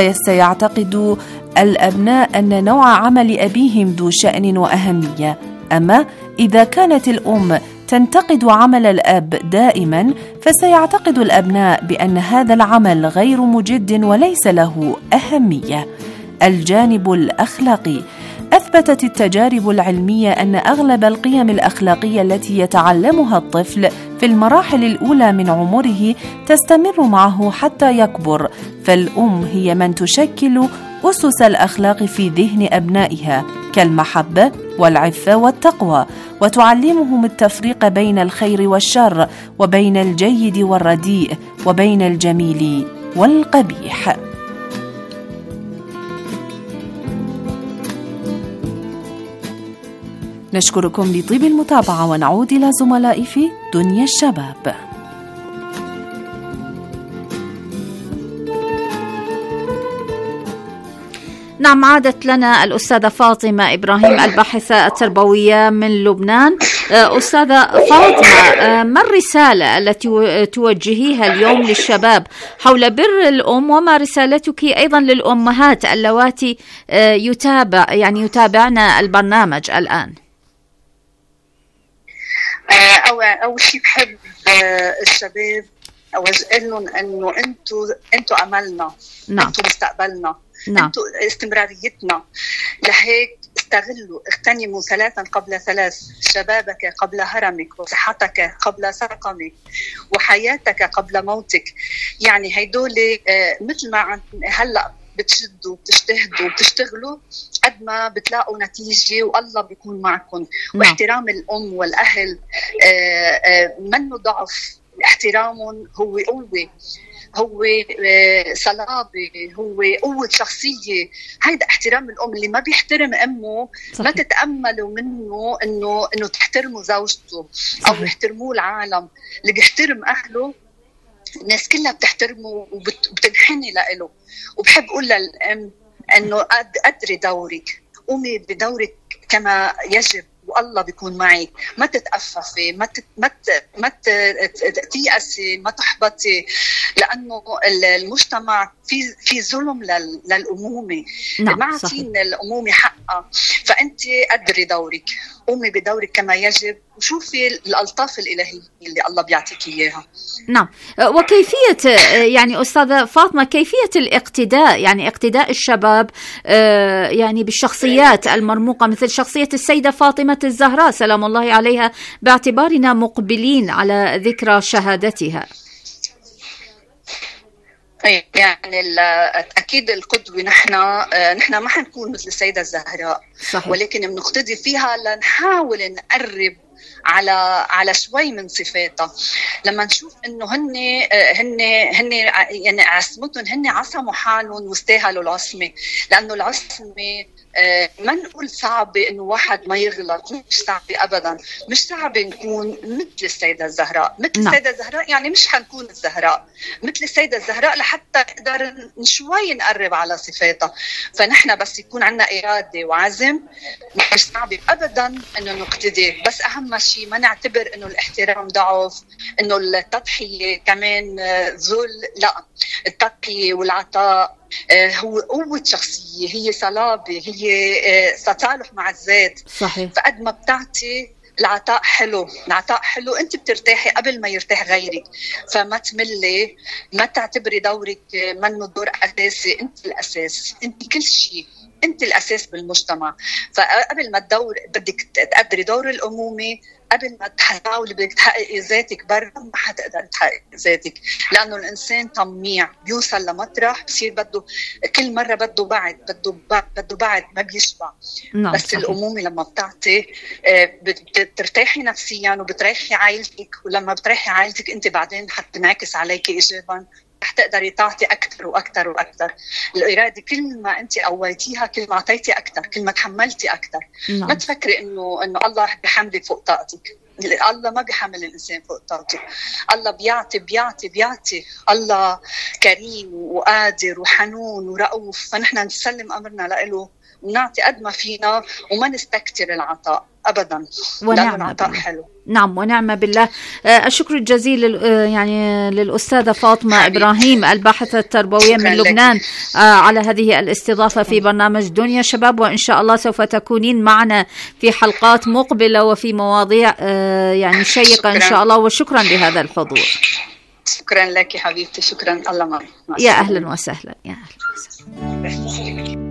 فسيعتقد الأبناء أن نوع عمل أبيهم ذو شأن وأهمية. أما إذا كانت الأم تنتقد عمل الأب دائما، فسيعتقد الأبناء بأن هذا العمل غير مجد وليس له أهمية. الجانب الأخلاقي. أثبتت التجارب العلمية أن أغلب القيم الأخلاقية التي يتعلمها الطفل في المراحل الأولى من عمره تستمر معه حتى يكبر، فالأم هي من تشكل أسس الأخلاق في ذهن أبنائها كالمحبة والعفة والتقوى، وتعلمهم التفريق بين الخير والشر، وبين الجيد والرديء، وبين الجميل والقبيح. نشكركم لطيب المتابعة ونعود إلى زملائي في دنيا الشباب. نعم، عادت لنا الأستاذة فاطمة إبراهيم الباحثة التربوية من لبنان. أستاذة فاطمة، ما الرسالة التي توجهيها اليوم للشباب حول بر الأم، وما رسالتك أيضا للأمهات اللواتي يتابعن البرنامج الآن؟ أول شيء بحب الشباب أوجه لهم أنه أنتوا أملنا. نعم. أنتوا مستقبلنا. نعم. أنتوا استمراريتنا. لهيك اغتنموا 3 قبل 3: شبابك قبل هرمك، وصحتك قبل سقمك، وحياتك قبل موتك. يعني هيدول مثل ما هلأ بتشدوا بتجتهدوا بتشتغلوا، قد ما بتلاقوا نتيجة والله بيكون معكم. واحترام الأم والأهل منه ضعف، احترامهم هو قوة، هو صلابة، هو قوة شخصية. هيدا احترام الأم. اللي ما بيحترم أمه صحيح. ما تتأملوا منه إنه تحترموا زوجته أو يحترموه العالم. اللي بيحترم أهله الناس كلها بتحترمه وبتنحني له. وبحب أقول للأم إنه أدري دورك، قومي بدورك كما يجب، والله بيكون معي. ما تتأففي، ما تيأسي، ما تحبطي، لأنه المجتمع في ظلم للأمومة. ما عطين الأمومة حقها. فأنت أدري دورك، قومي بدورك كما يجب، وشوفي الألطاف الإلهية اللي الله بيعطيك إياها. نعم. وكيفية يعني أستاذة فاطمة كيفية الاقتداء، يعني اقتداء الشباب يعني بالشخصيات المرموقة مثل شخصية السيدة فاطمة الزهراء سلام الله عليها، باعتبارنا مقبلين على ذكرى شهادتها؟ يعني أكيد القدوة نحن ما حنكون مثل السيدة الزهراء صحيح. ولكن بنقتدي فيها لنحاول نقرب على شوي من صفاتها. لما نشوف انه هن يعني عصمتهم، هن عصموا حالهم واستاهلوا العصمه. لانه العصمه ما نقول صعبه انه واحد ما يغلط، مش صعبه ابدا. مش صعبه نكون مثل السيده الزهراء. مثل السيده الزهراء يعني مش حنكون الزهراء، مثل السيده الزهراء لحتى نقدر شوي نقرب على صفاتها. فنحن بس يكون عندنا اراده وعزم، مش صعبه ابدا انه نقتدي. بس اهم شيء ما نعتبر انه الاحترام ضعف، انه التضحيه كمان ذل. لا، التضحيه والعطاء هو قوة شخصية، هي صلابة، هي تصالح مع الذات. صحيح. فقد ما بتعطي العطاء حلو، العطاء حلو، انت بترتاحي قبل ما يرتاح غيرك. فما تملي، ما تعتبري دورك منه دور اساسي. انت الاساس، انت كل شيء، انت الاساس بالمجتمع. فقبل ما بدك تقدري دور الامومه، قبل ما تحاولي بدك تحققي ذاتك برا، ما حتقدر تحققي ذاتك. لانه الانسان طميع، بيوصل لمطرح بصير بده كل مره بده بعد ما بيشبع. نعم. بس صحيح. الامومه لما بتعطي بترتاحي نفسيا وبتريحي عائلتك، ولما بتريحي عائلتك انت بعدين حتنعكس عليك ايجابا، رح تقدري تعطي أكثر وأكثر وأكثر. الإرادة كل ما أنت قويتيها كل ما أعطيتي أكثر، كل ما تحملتي أكثر. نعم. ما تفكري إنه الله بيحملك فوق طاقتك. الله ما بيحمل الإنسان فوق طاقته. الله بيعطي بيعطي بيعطي. الله كريم وقادر وحنون ورؤوف. فنحن نسلم أمرنا له ونعطي قد ما فينا وما نستكتر العطاء أبدا، لأنه العطاء حلو. نعم، ونعم بالله. الشكر الجزيل يعني للأستاذة فاطمة إبراهيم الباحثة التربوية من لبنان على هذه الاستضافة في برنامج دنيا شباب، وإن شاء الله سوف تكونين معنا في حلقات مقبلة وفي مواضيع يعني شيقة إن شاء الله. وشكرا لهذا الحضور. شكرا لك حبيبتي، شكرا. الله معك. يا أهلا وسهلا، يا أهلا وسهلا.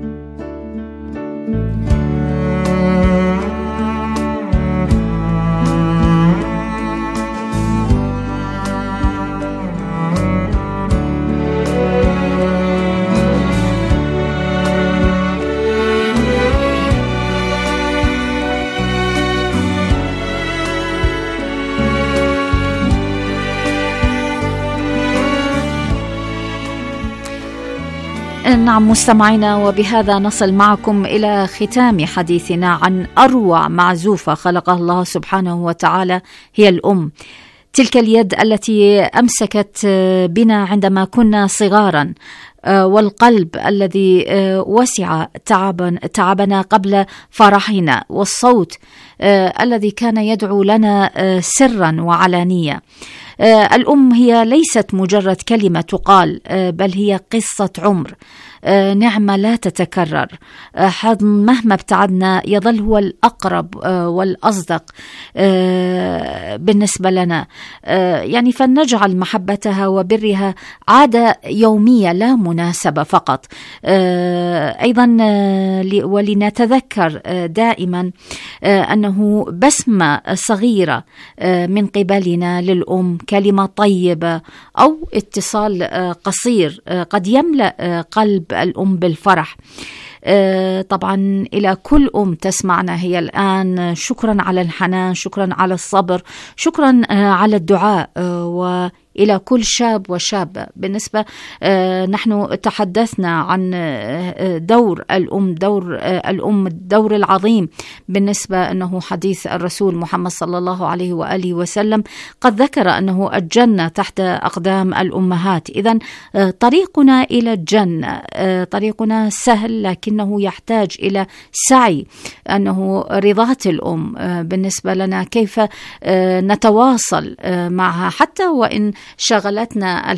نعم مستمعينا، وبهذا نصل معكم إلى ختام حديثنا عن أروع معزوفة خلقها الله سبحانه وتعالى، هي الأم. تلك اليد التي أمسكت بنا عندما كنا صغارا، والقلب الذي وسع تعبنا قبل فرحنا، والصوت الذي كان يدعو لنا سرا وعلانية. الأم هي ليست مجرد كلمة تقال، بل هي قصة عمر، نعمة لا تتكرر، حضن مهما ابتعدنا يظل هو الأقرب والأصدق بالنسبة لنا. يعني فلنجعل محبتها وبرها عادة يومية لا مناسبة فقط. أيضا ولنتذكر دائما أنه بسمة صغيرة من قبلنا للأم، كلمة طيبة أو اتصال قصير قد يملأ قلب الأم بالفرح. طبعا إلى كل أم تسمعنا هي الآن، شكرا على الحنان، شكرا على الصبر، شكرا على الدعاء، وإلى كل شاب وشابة. بالنسبة نحن تحدثنا عن دور الأم، الدور العظيم بالنسبة أنه حديث الرسول محمد صلى الله عليه وآله وسلم قد ذكر أنه الجنة تحت أقدام الأمهات. إذن طريقنا إلى الجنة طريقنا سهل، لكنه يحتاج إلى سعي، أنه رضاة الأم بالنسبة لنا، كيف نتواصل معها حتى وإن شغلتنا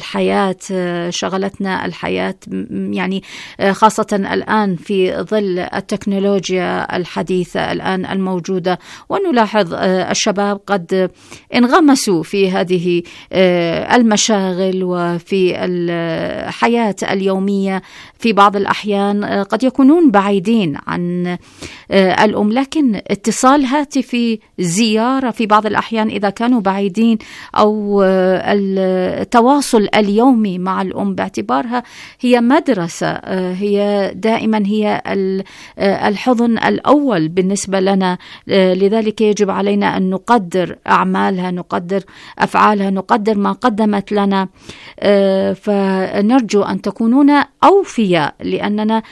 الحياة يعني خاصة الآن في ظل التكنولوجيا الحديثة الآن الموجودة. ونلاحظ الشباب قد انغمسوا في هذه المشاغل وفي الحياة اليومية، في بعض الأحيان قد يكونون بعيدين عن الأم، لكن اتصال هاتفي، زيارة في بعض الأحيان إذا كانوا بعيدين، أو التواصل اليومي مع الأم باعتبارها هي مدرسة، هي دائما هي الحضن الأول بالنسبة لنا. لذلك يجب علينا أن نقدر أعمالها، نقدر أفعالها، نقدر ما قدمت لنا. فنرجو أن تكونون أوفياء، لأننا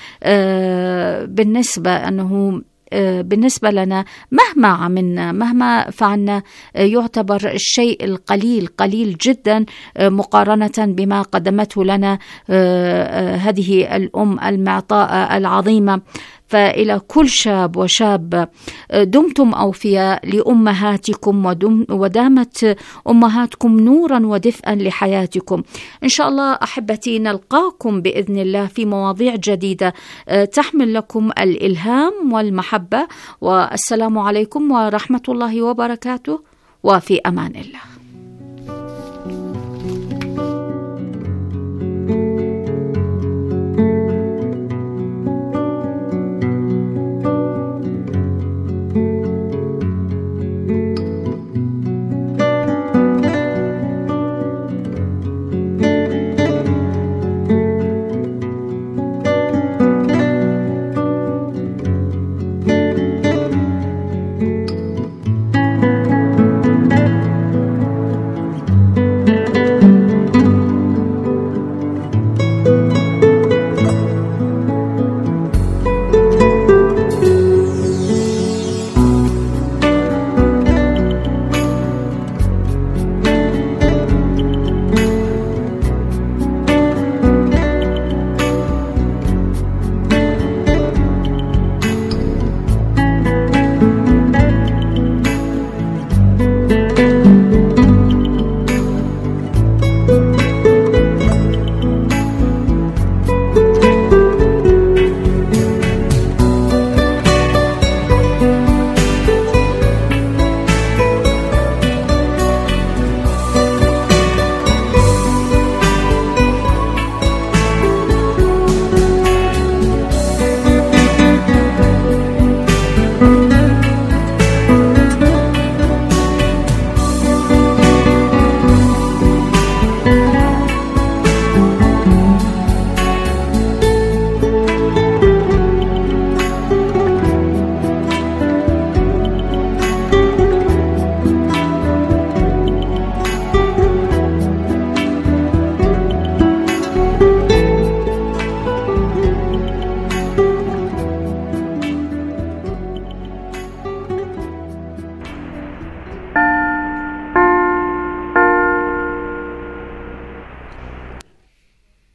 بالنسبة لنا مهما عملنا مهما فعلنا يعتبر الشيء القليل قليل جدا مقارنة بما قدمته لنا هذه الأم المعطاءة العظيمة. فإلى كل شاب وشاب، دمتم أوفياء لأمهاتكم، ودامت أمهاتكم نورا ودفئا لحياتكم. إن شاء الله أحبتي نلقاكم بإذن الله في مواضيع جديدة تحمل لكم الإلهام والمحبة. والسلام عليكم ورحمة الله وبركاته، وفي أمان الله.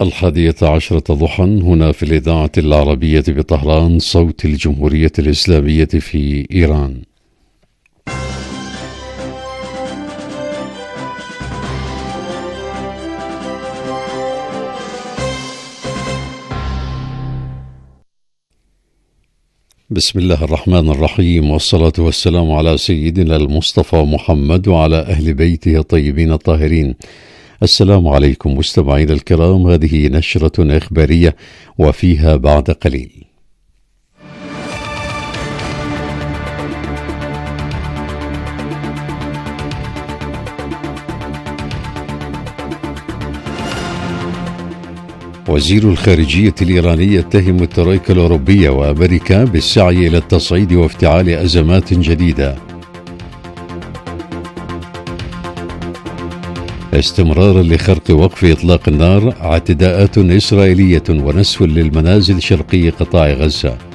11:00 ضحى هنا في الإذاعة العربية بطهران، صوت الجمهورية الإسلامية في إيران. بسم الله الرحمن الرحيم، والصلاة والسلام على سيدنا المصطفى محمد وعلى أهل بيته الطيبين الطاهرين. السلام عليكم مستمعينا الكرام، هذه نشرة إخبارية وفيها بعد قليل. وزير الخارجية الإيراني يتهم الترويكا الأوروبية وأمريكا بالسعي إلى التصعيد وافتعال أزمات جديدة. استمرارا لخرق وقف إطلاق النار، اعتداءات إسرائيلية ونسف للمنازل شرقي قطاع غزة.